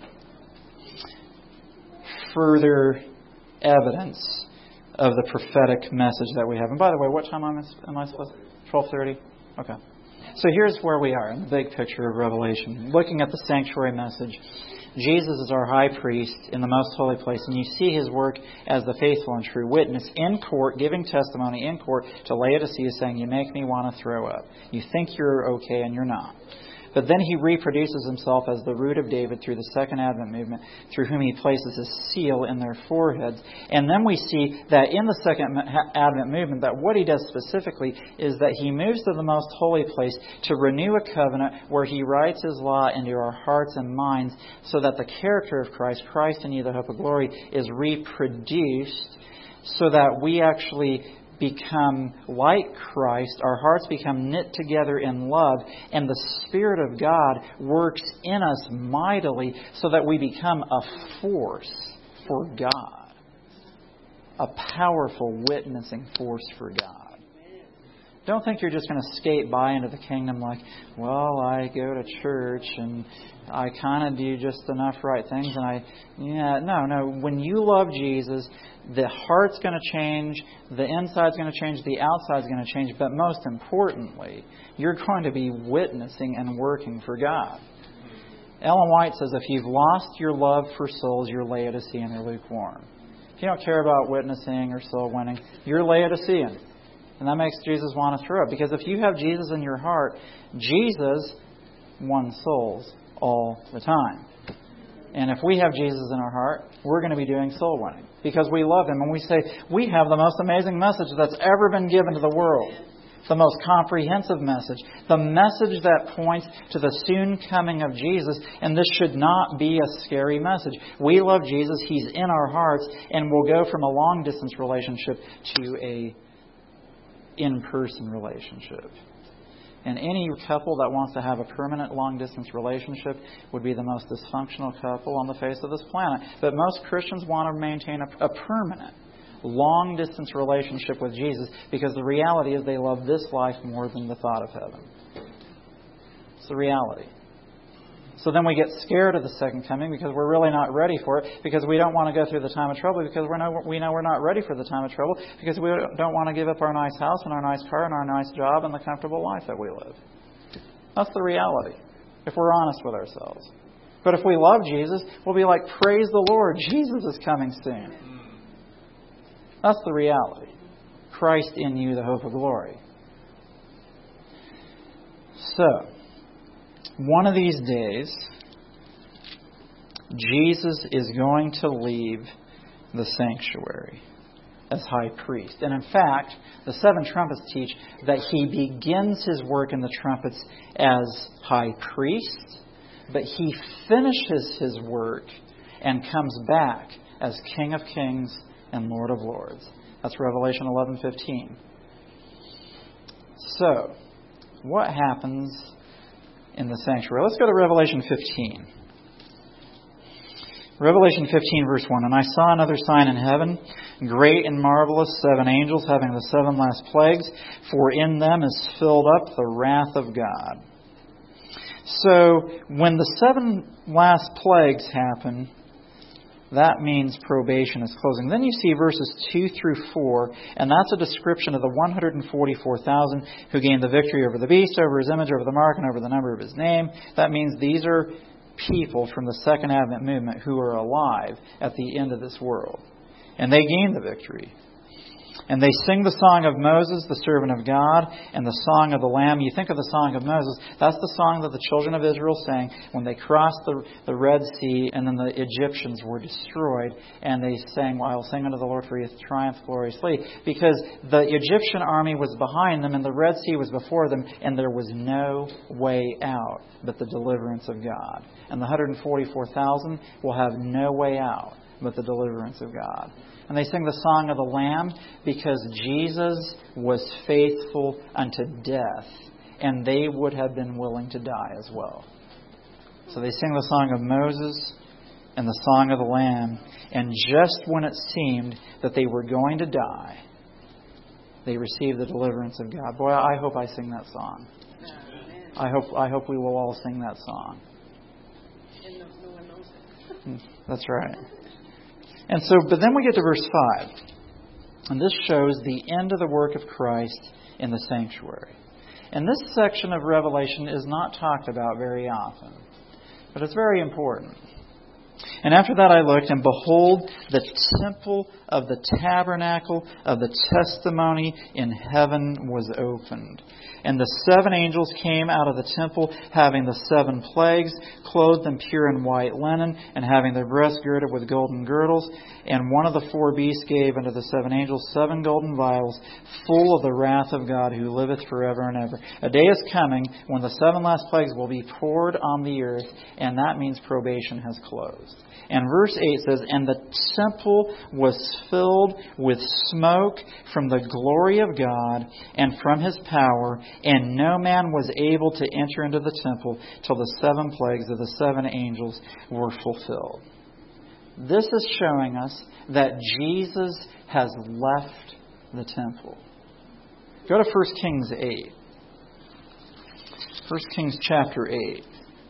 A: further evidence of the prophetic message that we have. And by the way, what time am I supposed to? 12:30? Okay. So here's where we are in the big picture of Revelation. Looking at the sanctuary message, Jesus is our high priest in the most holy place, and you see His work as the faithful and true witness in court, giving testimony in court to Laodicea, saying, You make me want to throw up. You think you're okay, and you're not. But then He reproduces Himself as the root of David through the Second Advent movement, through whom He places His seal in their foreheads. And then we see that in the Second Advent movement, that what He does specifically is that He moves to the most holy place to renew a covenant where He writes His law into our hearts and minds so that the character of Christ, Christ in you, the hope of glory, is reproduced so that we actually become like Christ, our hearts become knit together in love, and the Spirit of God works in us mightily so that we become a force for God, a powerful witnessing force for God. Don't think you're just going to skate by into the kingdom like, well, I go to church and I kind of do just enough right things. No. When you love Jesus, the heart's going to change, the inside's going to change, the outside's going to change. But most importantly, you're going to be witnessing and working for God. Ellen White says, if you've lost your love for souls, you're Laodicean or lukewarm. If you don't care about witnessing or soul winning, you're Laodicean. And that makes Jesus want to throw up. Because if you have Jesus in your heart, Jesus won souls all the time. And if we have Jesus in our heart, we're going to be doing soul winning because we love Him. And we say, we have the most amazing message that's ever been given to the world. The most comprehensive message. The message that points to the soon coming of Jesus. And this should not be a scary message. We love Jesus. He's in our hearts. And we'll go from a long-distance relationship to a in-person relationship. And any couple that wants to have a permanent long-distance relationship would be the most dysfunctional couple on the face of this planet. But most Christians want to maintain a permanent, long-distance relationship with Jesus because the reality is they love this life more than the thought of heaven. It's the reality. So then we get scared of the second coming because we're really not ready for it, because we don't want to go through the time of trouble, because we know we're not ready for the time of trouble, because we don't want to give up our nice house and our nice car and our nice job and the comfortable life that we live. That's the reality, if we're honest with ourselves. But if we love Jesus, we'll be like, praise the Lord, Jesus is coming soon. That's the reality. Christ in you, the hope of glory. So, one of these days, Jesus is going to leave the sanctuary as high priest. And in fact, the seven trumpets teach that He begins His work in the trumpets as high priest, but He finishes His work and comes back as King of Kings and Lord of Lords. That's Revelation 11:15. So, what happens in the sanctuary? Let's go to Revelation 15. Revelation 15, verse 1. And I saw another sign in heaven, great and marvelous, 7 angels having the 7 last plagues, for in them is filled up the wrath of God. So, when the 7 last plagues happen, that means probation is closing. Then you see verses 2 through 4, and that's a description of the 144,000 who gained the victory over the beast, over his image, over the mark, and over the number of his name. That means these are people from the Second Advent movement who are alive at the end of this world. And they gained the victory. And they sing the song of Moses, the servant of God, and the song of the Lamb. You think of the song of Moses, that's the song that the children of Israel sang when they crossed the Red Sea and then the Egyptians were destroyed. And they sang, I will sing unto the Lord, for He hath triumphed gloriously. Because the Egyptian army was behind them and the Red Sea was before them, and there was no way out but the deliverance of God. And the 144,000 will have no way out but the deliverance of God. And they sing the song of the Lamb because Jesus was faithful unto death, and they would have been willing to die as well. So they sing the song of Moses and the song of the Lamb, and just when it seemed that they were going to die, they received the deliverance of God. Boy, I hope I sing that song. I hope we will all sing that song. That's right. And so, but then we get to verse 5. And this shows the end of the work of Christ in the sanctuary. And this section of Revelation is not talked about very often, but it's very important. And after that I looked, and behold, the temple of the tabernacle of the testimony in heaven was opened. And the 7 angels came out of the temple, having the 7 plagues, clothed in pure and white linen, and having their breasts girded with golden girdles. And one of the 4 beasts gave unto the 7 angels 7 golden vials, full of the wrath of God, who liveth forever and ever. A day is coming when the 7 last plagues will be poured on the earth, and that means probation has closed. And verse 8 says, and the temple was filled with smoke from the glory of God and from His power, and no man was able to enter into the temple till the 7 plagues of the 7 angels were fulfilled. This is showing us that Jesus has left the temple. Go to 1 Kings 8. 1 Kings chapter 8.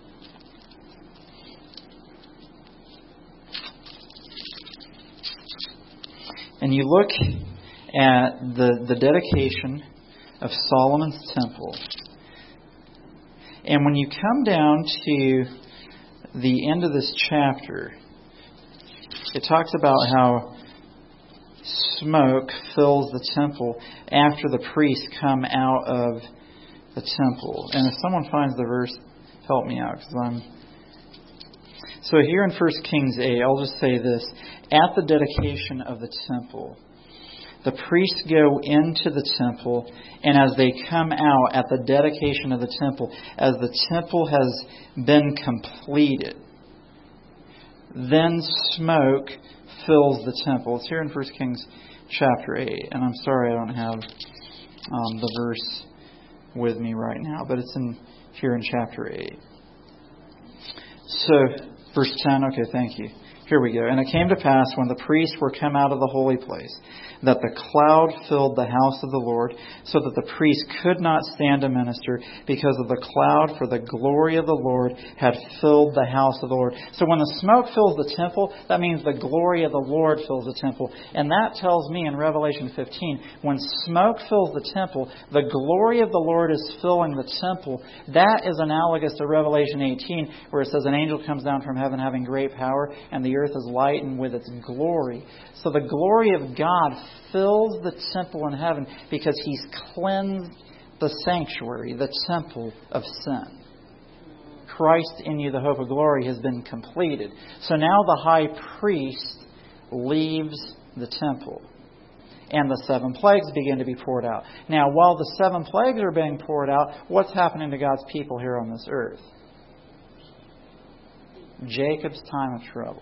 A: And you look at the dedication of Solomon's temple. And when you come down to the end of this chapter, it talks about how smoke fills the temple after the priests come out of the temple. And if someone finds the verse, help me out, because So here in 1 Kings 8, I'll just say this. At the dedication of the temple, the priests go into the temple, and as they come out at the dedication of the temple, as the temple has been completed, then smoke fills the temple. It's here in 1 Kings chapter 8. And I'm sorry I don't have the verse with me right now, but it's here in chapter 8. So, verse 10, okay, thank you. Here we go. And it came to pass when the priests were come out of the holy place, that the cloud filled the house of the Lord, so that the priests could not stand to minister because of the cloud, for the glory of the Lord had filled the house of the Lord. So when the smoke fills the temple, that means the glory of the Lord fills the temple. And that tells me in Revelation 15, when smoke fills the temple, the glory of the Lord is filling the temple. That is analogous to Revelation 18, where it says an angel comes down from heaven having great power, and the earth is lightened with its glory. So the glory of God fills the temple in heaven because He's cleansed the sanctuary, the temple of sin. Christ in you, the hope of glory, has been completed. So now the high priest leaves the temple, and the 7 plagues begin to be poured out. Now, while the 7 plagues are being poured out, what's happening to God's people here on this earth? Jacob's time of trouble.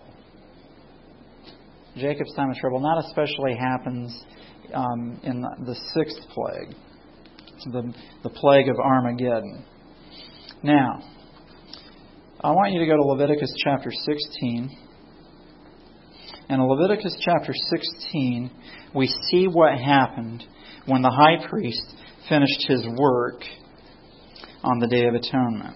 A: Jacob's time of trouble. And that especially happens in the 6th plague, the plague of Armageddon. Now, I want you to go to Leviticus chapter 16. And in Leviticus chapter 16, we see what happened when the high priest finished his work on the Day of Atonement.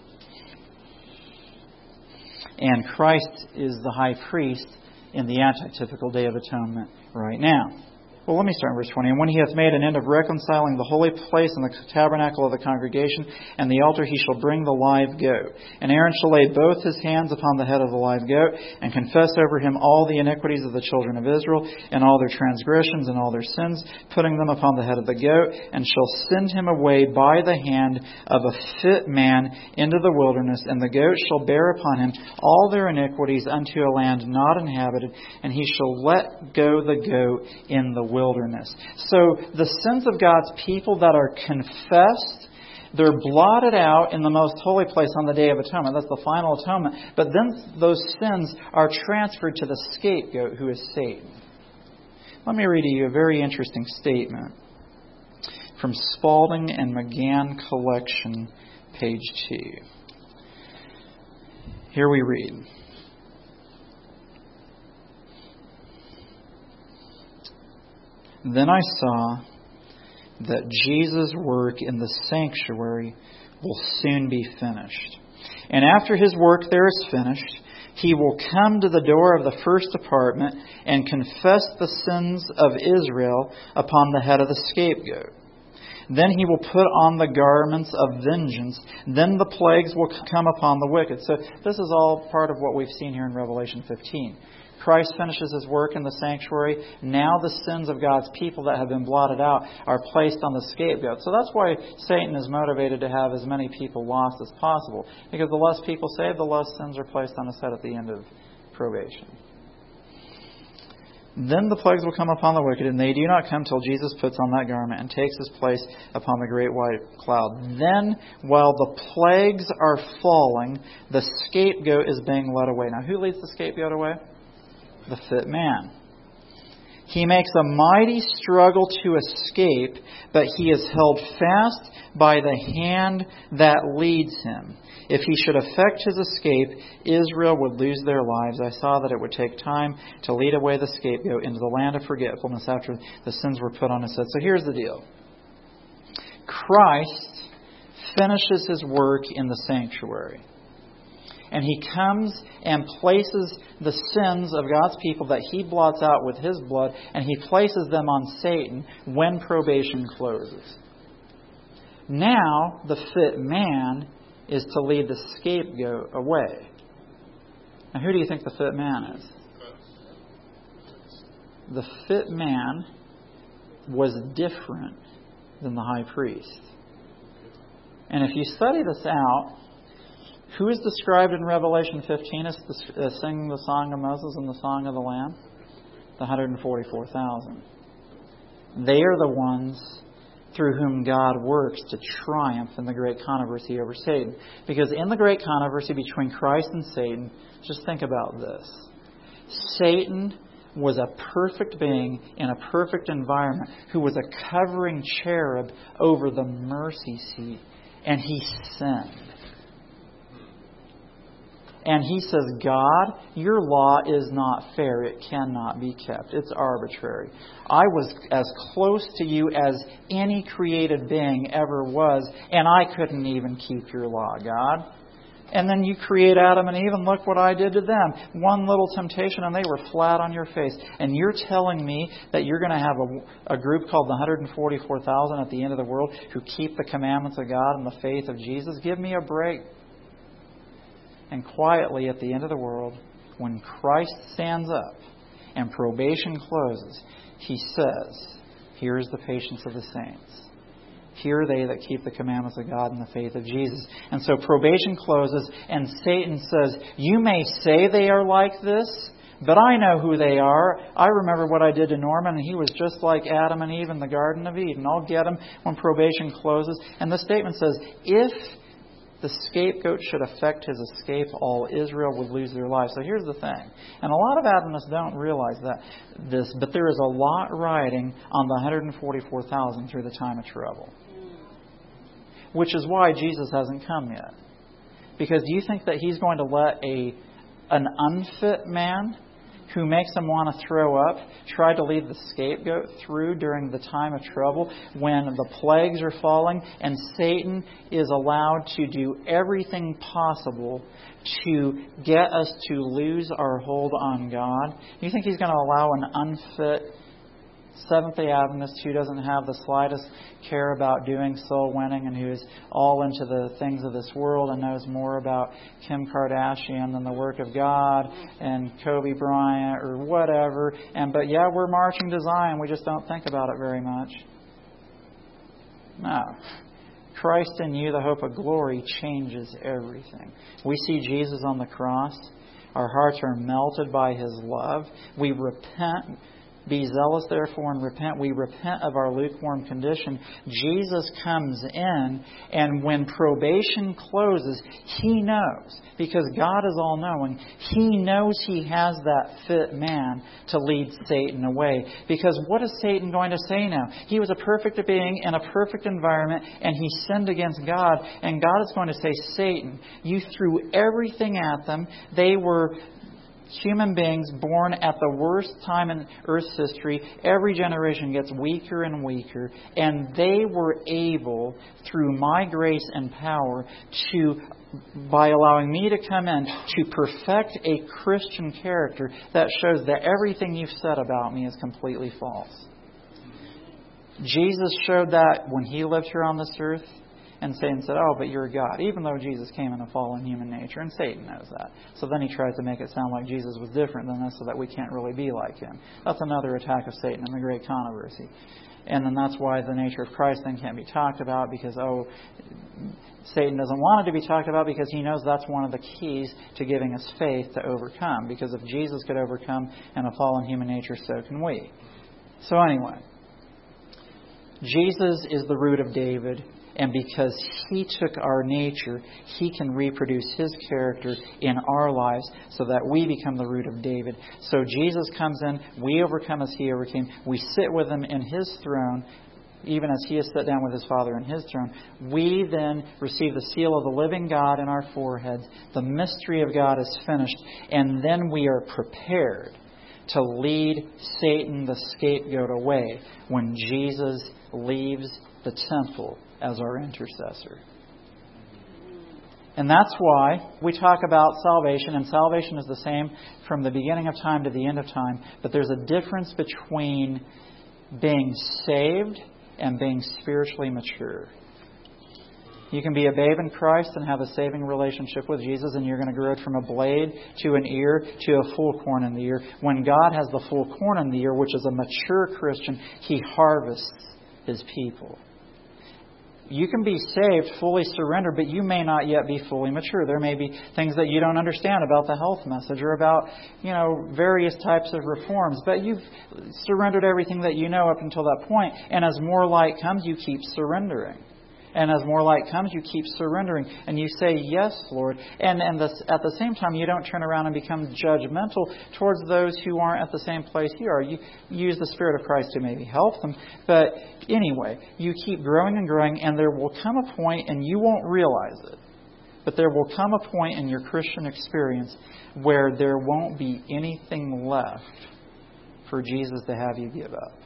A: And Christ is the high priest in the antitypical Day of Atonement right now. Well, let me start in verse 20. And when he hath made an end of reconciling the holy place and the tabernacle of the congregation and the altar, he shall bring the live goat. And Aaron shall lay both his hands upon the head of the live goat and confess over him all the iniquities of the children of Israel and all their transgressions and all their sins, putting them upon the head of the goat, and shall send him away by the hand of a fit man into the wilderness. And the goat shall bear upon him all their iniquities unto a land not inhabited, and he shall let go the goat in the wilderness. So the sins of God's people that are confessed, they're blotted out in the most holy place on the Day of Atonement. That's the final atonement. But then those sins are transferred to the scapegoat, who is Satan. Let me read to you a very interesting statement from Spalding and McGann Collection, page 2. Here we read. Then I saw that Jesus' work in the sanctuary will soon be finished. And after His work there is finished, He will come to the door of the first apartment and confess the sins of Israel upon the head of the scapegoat. Then He will put on the garments of vengeance. Then the plagues will come upon the wicked. So this is all part of what we've seen here in Revelation 15. Christ finishes His work in the sanctuary. Now the sins of God's people that have been blotted out are placed on the scapegoat. So that's why Satan is motivated to have as many people lost as possible. Because the less people saved, the less sins are placed on His head at the end of probation. Then the plagues will come upon the wicked, and they do not come till Jesus puts on that garment and takes His place upon the great white cloud. Then, while the plagues are falling, the scapegoat is being led away. Now, who leads the scapegoat away? The fit man. He makes a mighty struggle to escape, but he is held fast by the hand that leads him. If he should effect his escape, Israel would lose their lives. I saw that it would take time to lead away the scapegoat into the land of forgetfulness after the sins were put on his head. So here's the deal. Christ finishes His work in the sanctuary. And He comes and places the sins of God's people that He blots out with His blood, and He places them on Satan when probation closes. Now, the fit man is to lead the scapegoat away. Now, who do you think the fit man is? The fit man was different than the high priest. And if you study this out, Who is described in Revelation 15 as singing the song of Moses and the song of the Lamb? The 144,000. They are the ones through whom God works to triumph in the great controversy over Satan. Because in the great controversy between Christ and Satan, just think about this. Satan was a perfect being in a perfect environment who was a covering cherub over the mercy seat, and he sinned. And he says, God, your law is not fair. It cannot be kept. It's arbitrary. I was as close to you as any created being ever was, and I couldn't even keep your law, God. And then you create Adam and Eve, and look what I did to them. One little temptation, and they were flat on your face. And you're telling me that you're going to have a group called the 144,000 at the end of the world who keep the commandments of God and the faith of Jesus? Give me a break. And quietly at the end of the world, when Christ stands up and probation closes, He says, here's the patience of the saints. Here are they that keep the commandments of God and the faith of Jesus. And so probation closes, and Satan says, you may say they are like this, but I know who they are. I remember what I did to Norman, and he was just like Adam and Eve in the Garden of Eden. I'll get him when probation closes. And the statement says, if the scapegoat should affect his escape, all Israel would lose their lives. So here's the thing. And a lot of Adventists don't realize this, but there is a lot riding on the 144,000 through the time of trouble. Which is why Jesus hasn't come yet. Because do you think that He's going to let an unfit man who makes him want to throw up try to lead the scapegoat through during the time of trouble when the plagues are falling and Satan is allowed to do everything possible to get us to lose our hold on God? Do you think He's going to allow an unfit Seventh-day Adventist who doesn't have the slightest care about doing soul winning and who is all into the things of this world and knows more about Kim Kardashian than the work of God and Kobe Bryant or whatever? But yeah, we're marching to Zion. We just don't think about it very much. No. Christ in you, the hope of glory, changes everything. We see Jesus on the cross. Our hearts are melted by His love. We repent. Be zealous, therefore, and repent. We repent of our lukewarm condition. Jesus comes in, and when probation closes, He knows, because God is all-knowing, He knows He has that fit man to lead Satan away. Because what is Satan going to say now? He was a perfect being in a perfect environment, and he sinned against God, and God is going to say, Satan, you threw everything at them. They were human beings born at the worst time in Earth's history. Every generation gets weaker and weaker. And they were able, through my grace and power, by allowing me to come in, to perfect a Christian character that shows that everything you've said about me is completely false. Jesus showed that when He lived here on this earth. And Satan said, oh, but you're a God. Even though Jesus came in a fallen human nature. And Satan knows that. So then he tries to make it sound like Jesus was different than us so that we can't really be like Him. That's another attack of Satan in the great controversy. And then that's why the nature of Christ then can't be talked about because, Satan doesn't want it to be talked about because he knows that's one of the keys to giving us faith to overcome. Because if Jesus could overcome in a fallen human nature, so can we. So anyway, Jesus is the root of David. And because He took our nature, He can reproduce His character in our lives so that we become the root of David. So Jesus comes in, we overcome as He overcame. We sit with Him in His throne, even as He has sat down with His Father in His throne. We then receive the seal of the living God in our foreheads. The mystery of God is finished. And then we are prepared to lead Satan, the scapegoat, away when Jesus leaves the temple as our intercessor. And that's why we talk about salvation, and salvation is the same from the beginning of time to the end of time, but there's a difference between being saved and being spiritually mature. You can be a babe in Christ and have a saving relationship with Jesus, and you're going to grow from a blade to an ear to a full corn in the ear. When God has the full corn in the ear, which is a mature Christian, He harvests His people. You can be saved, fully surrendered, but you may not yet be fully mature. There may be things that you don't understand about the health message or about, various types of reforms. But you've surrendered everything that you know up until that point. And as more light comes, you keep surrendering. And as more light comes, you keep surrendering. And you say, yes, Lord. And at the same time, you don't turn around and become judgmental towards those who aren't at the same place you are. You use the Spirit of Christ to maybe help them. But anyway, you keep growing and growing, and there will come a point, and you won't realize it, but there will come a point in your Christian experience where there won't be anything left for Jesus to have you give up.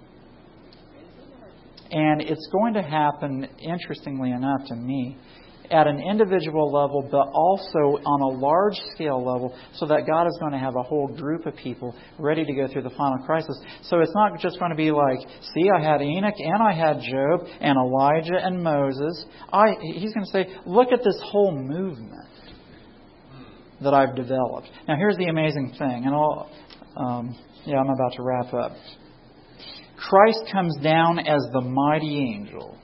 A: And it's going to happen, interestingly enough to me, at an individual level, but also on a large scale level, so that God is going to have a whole group of people ready to go through the final crisis. So it's not just going to be like, see, I had Enoch and I had Job and Elijah and Moses. He's going to say, look at this whole movement that I've developed. Now here's the amazing thing, and I'm about to wrap up. Christ comes down as the mighty angel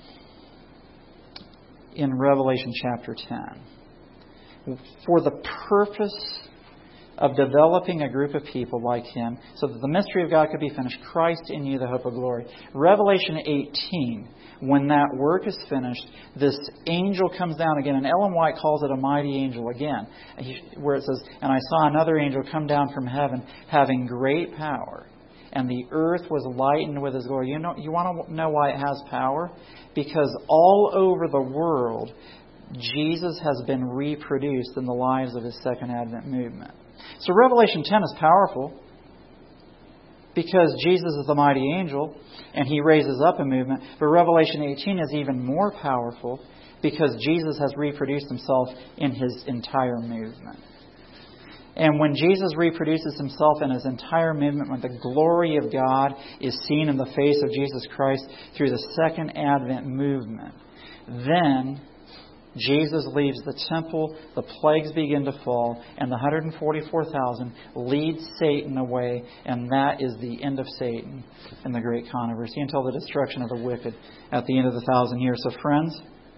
A: in Revelation chapter 10 for the purpose of developing a group of people like Him so that the mystery of God could be finished. Christ in you, the hope of glory. Revelation 18, when that work is finished, this angel comes down again, and Ellen White calls it a mighty angel again, where it says, and I saw another angel come down from heaven having great power. And the earth was lightened with His glory. You want to know why it has power? Because all over the world, Jesus has been reproduced in the lives of His second Advent movement. So Revelation 10 is powerful because Jesus is the mighty angel and He raises up a movement. But Revelation 18 is even more powerful because Jesus has reproduced Himself in His entire movement. And when Jesus reproduces Himself in His entire movement, when the glory of God is seen in the face of Jesus Christ through the second Advent movement, then Jesus leaves the temple, the plagues begin to fall, and the 144,000 lead Satan away, and that is the end of Satan in the great controversy until the destruction of the wicked at the end of the 1,000 years. So friends,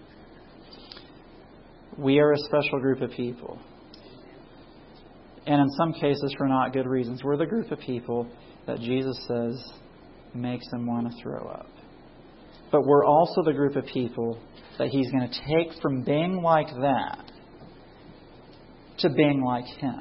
A: we are a special group of people. And in some cases, for not good reasons. We're the group of people that Jesus says makes Him want to throw up. But we're also the group of people that He's going to take from being like that to being like Him.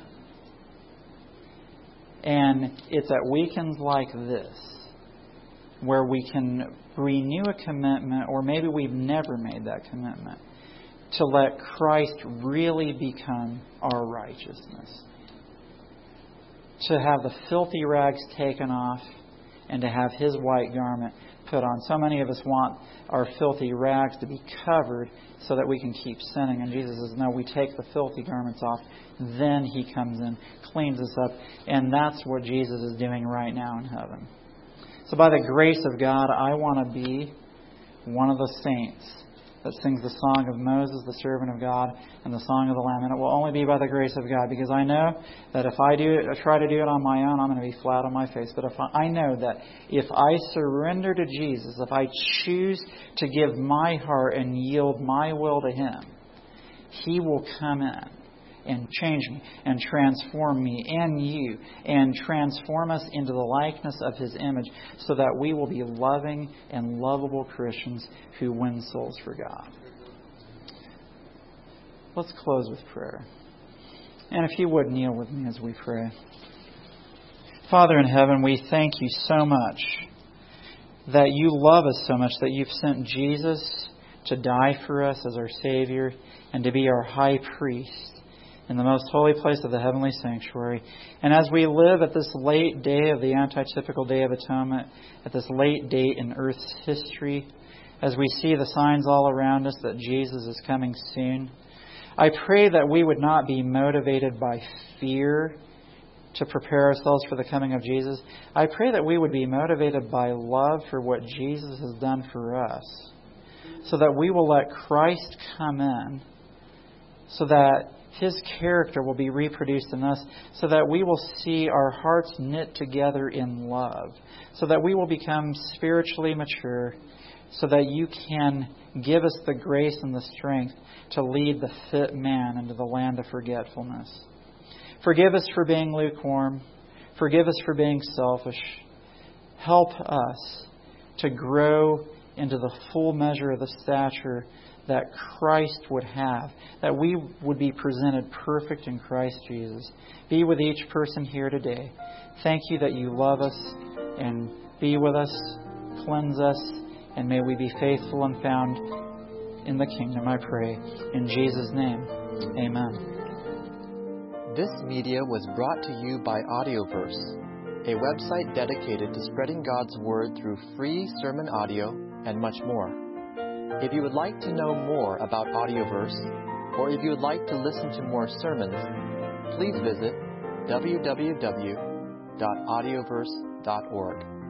A: And it's at weekends like this where we can renew a commitment, or maybe we've never made that commitment, to let Christ really become our righteousness. To have the filthy rags taken off and to have His white garment put on. So many of us want our filthy rags to be covered so that we can keep sinning. And Jesus says, no, we take the filthy garments off. Then He comes in, cleans us up. And that's what Jesus is doing right now in heaven. So by the grace of God, I want to be one of the saints that sings the song of Moses, the servant of God, and the song of the Lamb. And it will only be by the grace of God, because I know that if I try to do it on my own, I'm going to be flat on my face. But I know that if I surrender to Jesus, if I choose to give my heart and yield my will to Him, He will come in and change me and transform me and you and transform us into the likeness of His image so that we will be loving and lovable Christians who win souls for God. Let's close with prayer. And if you would, kneel with me as we pray. Father in heaven, we thank You so much that You love us so much that You've sent Jesus to die for us as our Savior and to be our high priest in the most holy place of the heavenly sanctuary. And as we live at this late day of the antitypical Day of Atonement, at this late date in Earth's history, as we see the signs all around us that Jesus is coming soon, I pray that we would not be motivated by fear to prepare ourselves for the coming of Jesus. I pray that we would be motivated by love for what Jesus has done for us, so that we will let Christ come in, so that His character will be reproduced in us so that we will see our hearts knit together in love, so that we will become spiritually mature, so that you can give us the grace and the strength to lead the fit man into the land of forgetfulness. Forgive us for being lukewarm. Forgive us for being selfish. Help us to grow into the full measure of the stature that Christ would have, that we would be presented perfect in Christ Jesus. Be with each person here today. Thank you that you love us, and be with us, cleanse us, and may we be faithful and found in the kingdom, I pray. In Jesus' name, amen.
B: This media was brought to you by Audioverse, a website dedicated to spreading God's Word through free sermon audio and much more. If you would like to know more about Audioverse, or if you would like to listen to more sermons, please visit www.audioverse.org.